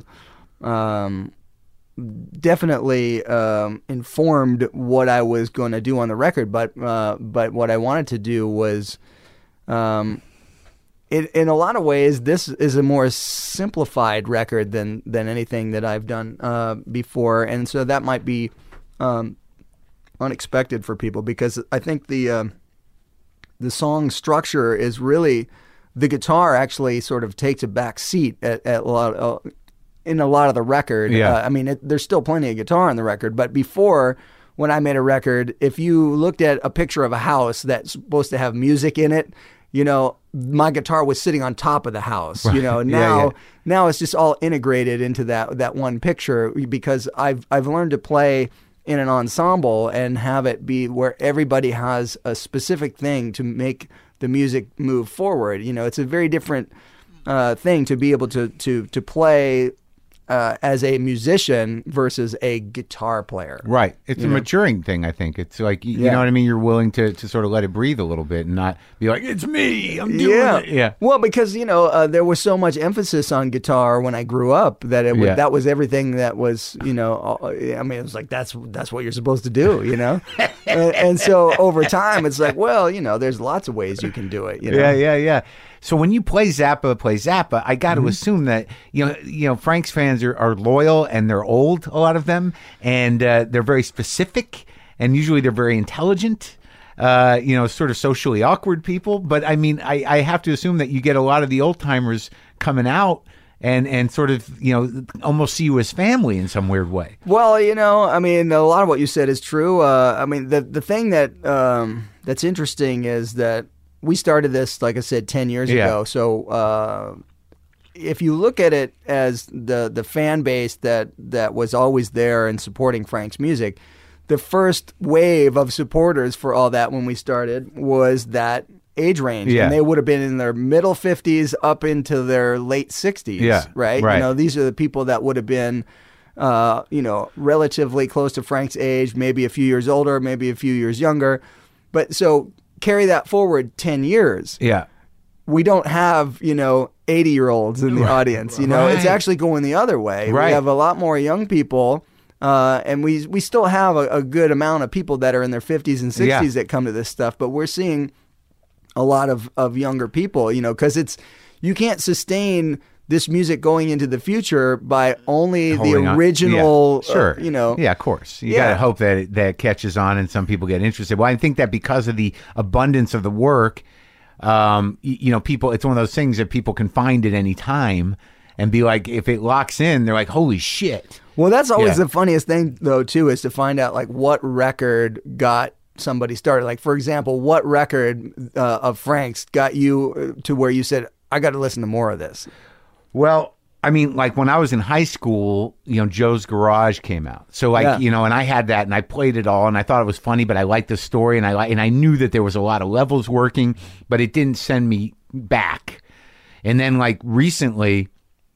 definitely informed what I was going to do on the record, but what I wanted to do was, in a lot of ways, this is a more simplified record than anything that I've done before, and so that might be unexpected for people, because I think the song structure is really, the guitar actually sort of takes a back seat at a lot in a lot of the record. Yeah. I mean, there's still plenty of guitar on the record, but before, when I made a record, if you looked at a picture of a house that's supposed to have music in it, my guitar was sitting on top of the house. Right. Now it's just all integrated into that one picture, because I've learned to play in an ensemble and have it be where everybody has a specific thing to make the music move forward. It's a very different thing to be able to play as a musician versus a guitar player. Right. It's a maturing thing, I think. It's like, you know what I mean? You're willing to sort of let it breathe a little bit and not be like, it's me, I'm doing it. Yeah. Well, because, there was so much emphasis on guitar when I grew up that that was everything that was, it was like, that's what you're supposed to do, and so over time, it's like, well, there's lots of ways you can do it. Yeah. So when you play Zappa, I got to assume that Frank's fans are loyal and they're old, a lot of them, and they're very specific, and usually they're very intelligent, sort of socially awkward people. But I mean, I have to assume that you get a lot of the old timers coming out and sort of almost see you as family in some weird way. Well, a lot of what you said is true. The thing that's interesting is that we started this, like I said, 10 years ago. So if you look at it as the fan base that was always there and supporting Frank's music, the first wave of supporters for all that when we started was that age range. Yeah. And they would have been in their middle 50s up into their late 60s, right? These are the people that would have been relatively close to Frank's age, maybe a few years older, maybe a few years younger. But so carry that forward 10 years. Yeah. We don't have, 80-year-olds in the audience. It's actually going the other way. Right. We have a lot more young people, and we still have a good amount of people that are in their 50s and 60s that come to this stuff, but we're seeing a lot of younger people, because you can't sustain this music going into the future by only the original, sure. Yeah, of course. You got to hope that that catches on and some people get interested. Well, I think that because of the abundance of the work, people, it's one of those things that people can find at any time and be like, if it locks in, they're like, holy shit. Well, that's always the funniest thing, though, too, is to find out like what record got somebody started. Like, for example, what record of Frank's got you to where you said, I got to listen to more of this? Well, I mean, like when I was in high school, Joe's Garage came out. So and I had that and I played it all and I thought it was funny, but I liked the story and I knew that there was a lot of levels working, but it didn't send me back. And then like recently,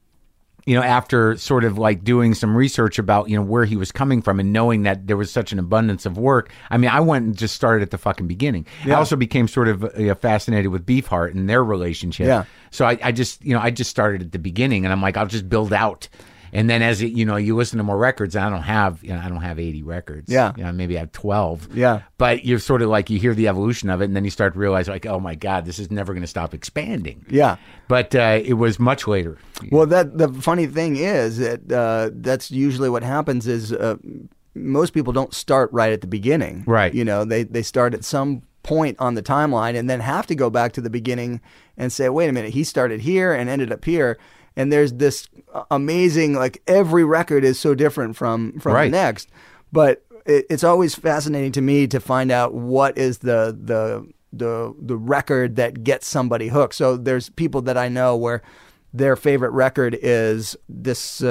after sort of like doing some research about, where he was coming from and knowing that there was such an abundance of work, I mean, I went and just started at the fucking beginning. Yeah. I also became sort of fascinated with Beefheart and their relationship. Yeah. So I just started at the beginning and I'm like, I'll just build out. And then as it, you listen to more records, and I don't have 80 records. Yeah. Maybe I have 12. Yeah. But you're sort of like, you hear the evolution of it and then you start to realize like, oh my God, this is never going to stop expanding. Yeah. But it was much later. Well, the funny thing is that that's usually what happens is most people don't start right at the beginning. Right. They start at some point on the timeline and then have to go back to the beginning and say, wait a minute, he started here and ended up here. And there's this amazing, like every record is so different from the next. But it's always fascinating to me to find out what is the record that gets somebody hooked. So there's people that I know where their favorite record is this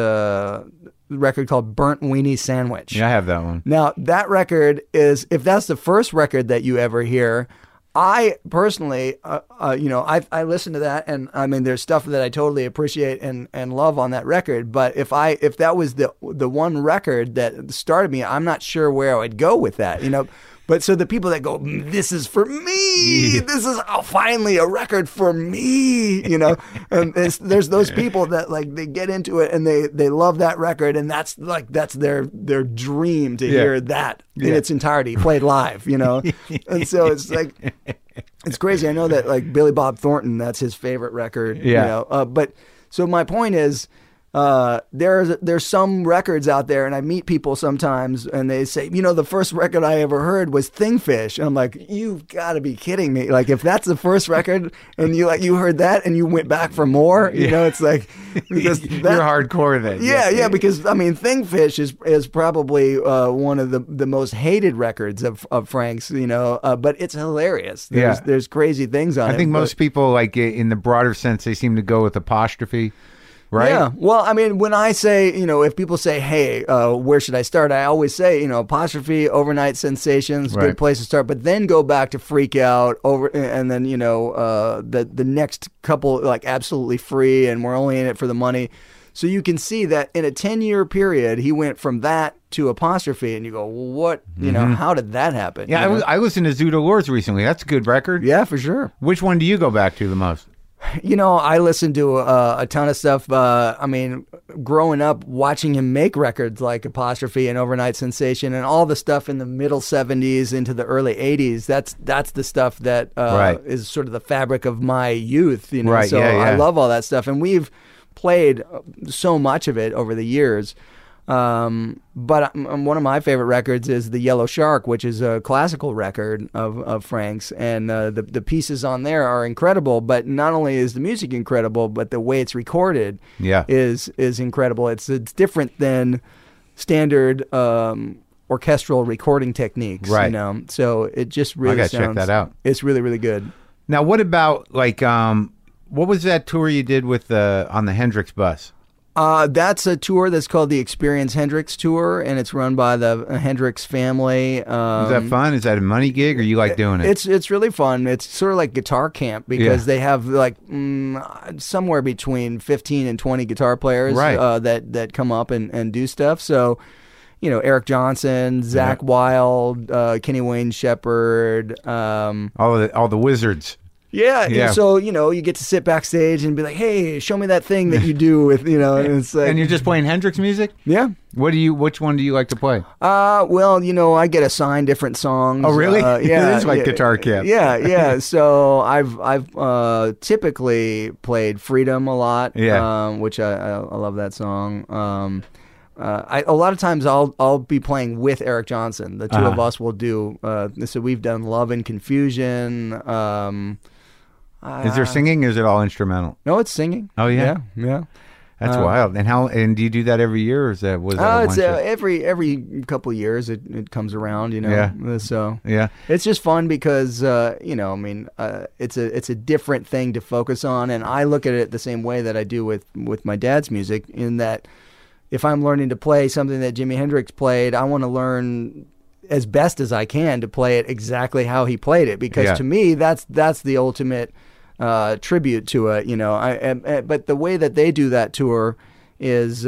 record called Burnt Weenie Sandwich. Yeah, I have that one. Now, that record is, if that's the first record that you ever hear, I personally, I listen to that, and I mean, there's stuff that I totally appreciate and love on that record. But if that was the one record that started me, I'm not sure where I would go with that, But so the people that go, this is for me. This is finally a record for me, And there's those people that like they get into it and they love that record, and that's their dream to hear that in its entirety played live, And so it's like it's crazy. I know that like Billy Bob Thornton, that's his favorite record, But so my point is, there's some records out there, and I meet people sometimes and they say, the first record I ever heard was Thingfish. And I'm like, you've got to be kidding me. Like, if that's the first record and you heard that and you went back for more, it's like, because you're hardcore then. Yeah. Because I mean, Thingfish is probably one of the most hated records of Frank's, but it's hilarious. There's crazy things on it. I think most people, like in the broader sense, they seem to go with apostrophe. Right? Yeah. Well, I mean, when I say, if people say, hey, where should I start? I always say, apostrophe, Overnight Sensations, good place to start, but then go back to Freak Out, and then, the next couple, like Absolutely Free, and We're Only in It for the Money. So you can see that in a 10-year period, he went from that to Apostrophe, and you go, well, what, how did that happen? Yeah, I listened to Zoot Allures recently. That's a good record. Yeah, for sure. Which one do you go back to the most? I listened to a ton of stuff. Growing up, watching him make records like Apostrophe and Overnight Sensation and all the stuff in the middle 70s into the early 80s, that's the stuff that is sort of the fabric of my youth. Right, so yeah. I love all that stuff. And we've played so much of it over the years. But one of my favorite records is The Yellow Shark, which is a classical record of Frank's, and the pieces on there are incredible. But not only is the music incredible, but the way it's recorded is incredible. It's different than standard orchestral recording techniques, right? So it just really I gotta check that out. It's really, really good. Now, what about what was that tour you did with on the Hendrix bus? That's a tour that's called the Experience Hendrix Tour, and it's run by the Hendrix family. Is that fun? Is that a money gig, or you like doing it? It's really fun. It's sort of like guitar camp because they have like somewhere between 15 and 20 guitar players that come up and do stuff. So, Eric Johnson, Zach Wilde, Kenny Wayne Shepherd, all the wizards. Yeah. So, you get to sit backstage and be like, hey, show me that thing that you do with, and it's like, and you're just playing Hendrix music? Yeah. Which one do you like to play? Well, I get assigned different songs. Oh, really? Yeah. It is like guitar camp. Yeah. So I've typically played Freedom a lot. Yeah. Which I love that song. A lot of times I'll be playing with Eric Johnson. The two of us will do. So we've done Love and Confusion. Is there singing, or is it all instrumental? No, it's singing. Oh yeah. That's wild. And do you do that every year, or was that it's every couple of years it comes around, Yeah. So yeah, it's just fun because it's a different thing to focus on, and I look at it the same way that I do with my dad's music, in that if I'm learning to play something that Jimi Hendrix played, I want to learn as best as I can to play it exactly how he played it, because to me that's the ultimate tribute to it. But the way that they do that tour is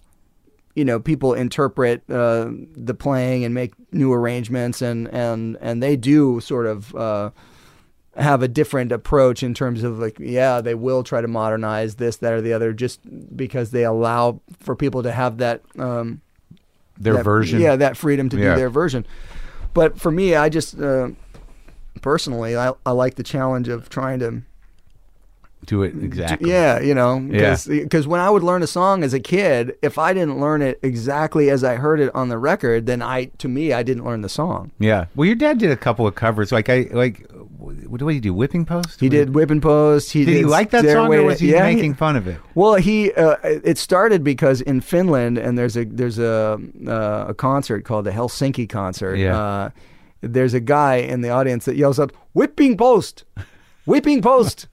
people interpret the playing and make new arrangements, and they do sort of have a different approach in terms of they will try to modernize this, that, or the other, just because they allow for people to have that their version. Yeah, that freedom to do their version. But for me, I just personally, I like the challenge of trying to do it exactly. Because when I would learn a song as a kid, if I didn't learn it exactly as I heard it on the record, then I didn't learn the song. Yeah. Well, your dad did a couple of covers. What did he do? Whipping Post? He did Whipping Post. Did he like that song, or was he making fun of it? Well, it started because in Finland, and there's a concert called the Helsinki concert. Yeah. There's a guy in the audience that yells out, "Whipping Post, Whipping Post."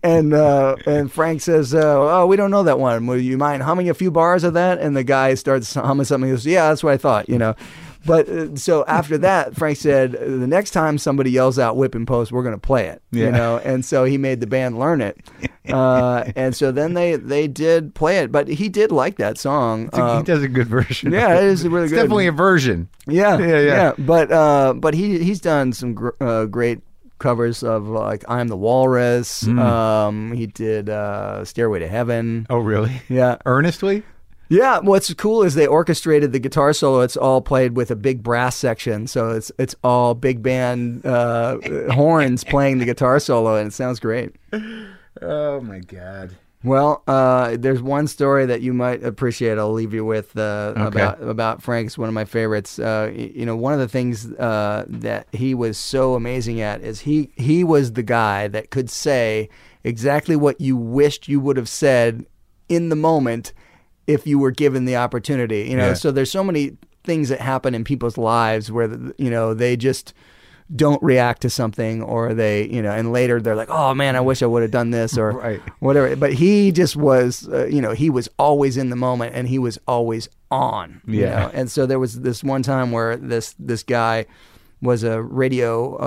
And Frank says, "Oh, we don't know that one. Would you mind humming a few bars of that?" And the guy starts humming something. He goes, "Yeah, that's what I thought." But so after that, Frank said, "The next time somebody yells out Whipping Post, we're going to play it." And so he made the band learn it. And so then they did play it, but he did like that song. He does a good version. Yeah, it is really good. Definitely a version. Yeah. But he's done some great covers of I'm the Walrus. He did Stairway to Heaven. Oh, really? Yeah. Earnestly? Yeah, what's cool is they orchestrated the guitar solo. It's all played with a big brass section, so it's all big band horns playing the guitar solo, and it sounds great. Oh my God! Well, there's one story that you might appreciate. I'll leave you with about Frank. It's one of my favorites. One of the things that he was so amazing at is he was the guy that could say exactly what you wished you would have said in the moment if you were given the opportunity. So there's so many things that happen in people's lives where they just don't react to something, or they and later they're like, oh man, I wish I would have done this, or whatever. But he just was he was always in the moment, and he was always on. And so there was this one time where this guy was a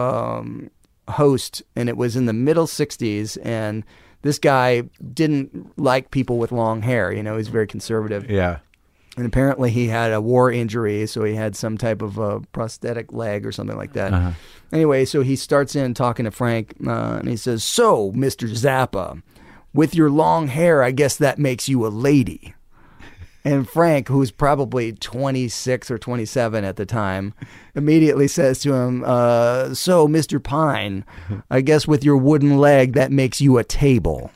radio host, and it was in the middle 60s, and this guy didn't like people with long hair. He's very conservative. Yeah. And apparently he had a war injury, so he had some type of a prosthetic leg or something like that. Uh-huh. Anyway, so he starts in talking to Frank, and he says, "So, Mr. Zappa, with your long hair, I guess that makes you a lady." And Frank, who's probably 26 or 27 at the time, immediately says to him, "So, Mr. Pine, I guess with your wooden leg, that makes you a table."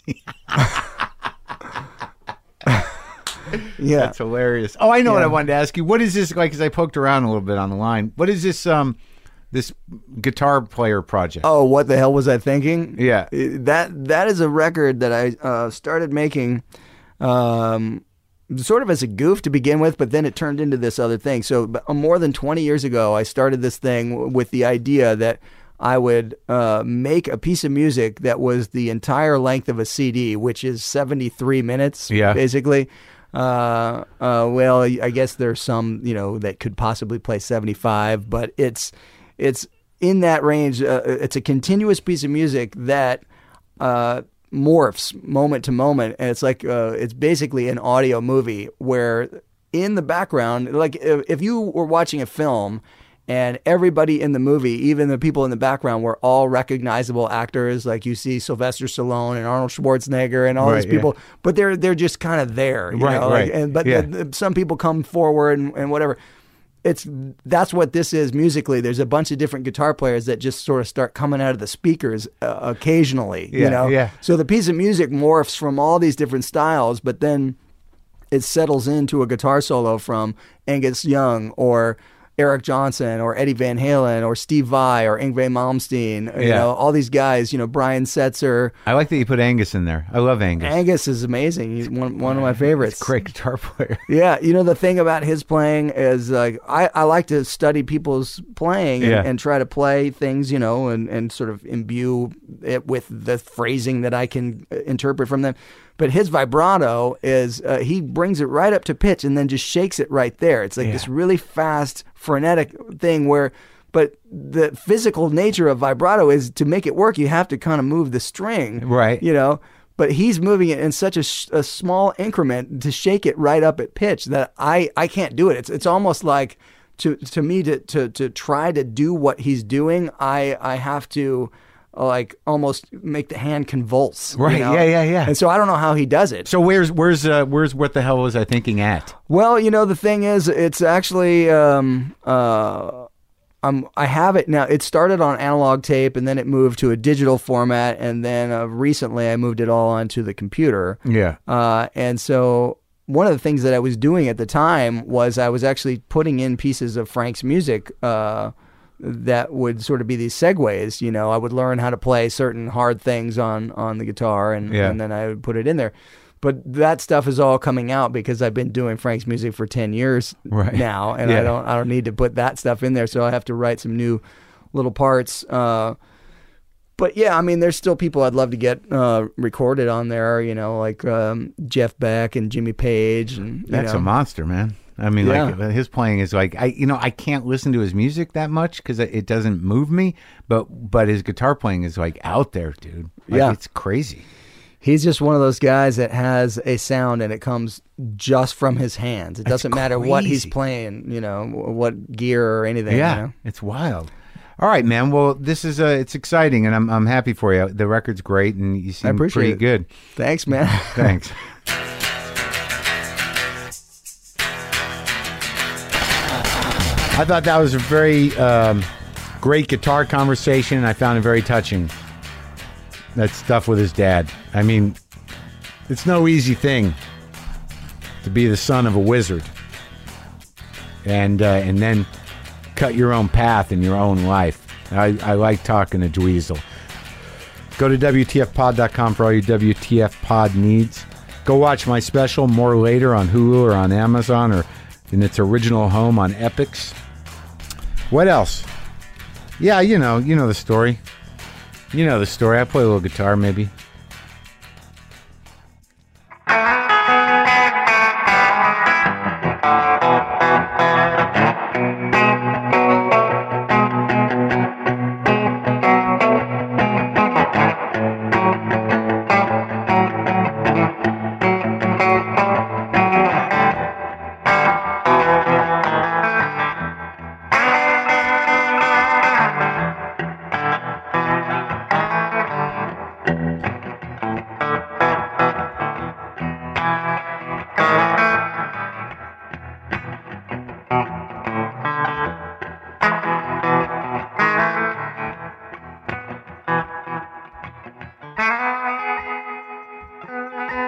Yeah, that's hilarious. Oh, I know what I wanted to ask you. What is this like? Because I poked around a little bit on the line. What is this? This guitar player project? Oh, what the hell was I thinking? Yeah, that is a record that I started making, sort of as a goof to begin with, but then it turned into this other thing. So more than 20 years ago, I started this thing with the idea that I would make a piece of music that was the entire length of a CD, which is 73 minutes, basically. Well, I guess there's some, that could possibly play 75, but it's in that range. It's a continuous piece of music that morphs moment to moment, and it's like it's basically an audio movie where in the background, like if you were watching a film and everybody in the movie, even the people in the background, were all recognizable actors. Like you see Sylvester Stallone and Arnold Schwarzenegger and all these people, but they're just kind of there, you know? Right. But some people come forward and whatever. That's what this is musically. There's a bunch of different guitar players that just sort of start coming out of the speakers occasionally, you know? Yeah. So the piece of music morphs from all these different styles, but then it settles into a guitar solo from Angus Young or Eric Johnson or Eddie Van Halen or Steve Vai or Yngwie Malmsteen, you know, all these guys, Brian Setzer. I like that you put Angus in there. I love Angus. Angus is amazing. He's one of my favorites. He's a great guitar player. Yeah. The thing about his playing is like, I like to study people's playing and try to play things, and sort of imbue it with the phrasing that I can interpret from them. But his vibrato is, he brings it right up to pitch and then just shakes it right there. It's like this really fast, frenetic thing but the physical nature of vibrato is to make it work, you have to kind of move the string. Right. But he's moving it in such a small increment to shake it right up at pitch that I can't do it. It's almost like to me to try to do what he's doing, I have to like almost make the hand convulse. Right. Yeah. And so I don't know how he does it. So where's what the hell was I thinking at? Well, the thing is, it's actually I have it now. It started on analog tape, and then it moved to a digital format, and then recently I moved it all onto the computer. Yeah. And so one of the things that I was doing at the time was I was actually putting in pieces of Frank's music that would sort of be these segues. I would learn how to play certain hard things on the guitar, and then I would put it in there. But that stuff is all coming out because I've been doing Frank's music for 10 years now, and I don't need to put that stuff in there, so I have to write some new little parts. But yeah, I mean, there's still people I'd love to get recorded on there, like Jeff Beck and Jimmy Page. And That's a monster, man. I mean, like his playing is like I can't listen to his music that much because it doesn't move me. But his guitar playing is like out there, dude. Like, it's crazy. He's just one of those guys that has a sound and it comes just from his hands. It doesn't matter what he's playing, what gear or anything. Yeah, it's wild. All right, man. Well, this is it's exciting, and I'm happy for you. The record's great, and you seem pretty good. Thanks, man. Thanks. I thought that was a very great guitar conversation, and I found it very touching. That stuff with his dad. I mean, it's no easy thing to be the son of a wizard and then cut your own path in your own life. I like talking to Dweezil. Go to WTFpod.com for all your WTF pod needs. Go watch my special, More Later, on Hulu or on Amazon or in its original home on Epix. What else? Yeah, you know the story. You know the story. I play a little guitar, maybe.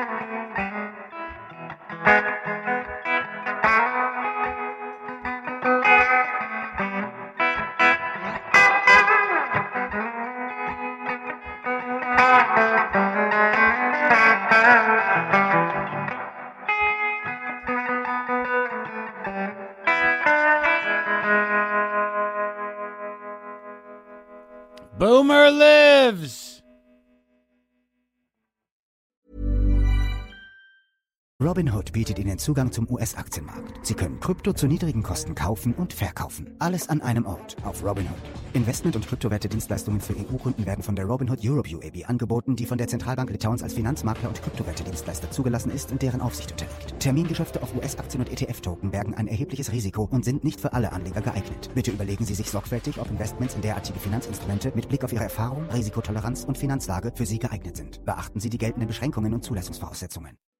Boomer lives! Robinhood bietet Ihnen Zugang zum US-Aktienmarkt. Sie können Krypto zu niedrigen Kosten kaufen und verkaufen. Alles an einem Ort auf Robinhood. Investment- und Kryptowerte-Dienstleistungen für EU-Kunden werden von der Robinhood Europe UAB angeboten, die von der Zentralbank Litauens als Finanzmakler und Kryptowerte-Dienstleister zugelassen ist und deren Aufsicht unterliegt. Termingeschäfte auf US-Aktien und ETF-Token bergen ein erhebliches Risiko und sind nicht für alle Anleger geeignet. Bitte überlegen Sie sich sorgfältig, ob Investments in derartige Finanzinstrumente mit Blick auf Ihre Erfahrung, Risikotoleranz und Finanzlage für Sie geeignet sind. Beachten Sie die geltenden Beschränkungen und Zulassungsvoraussetzungen.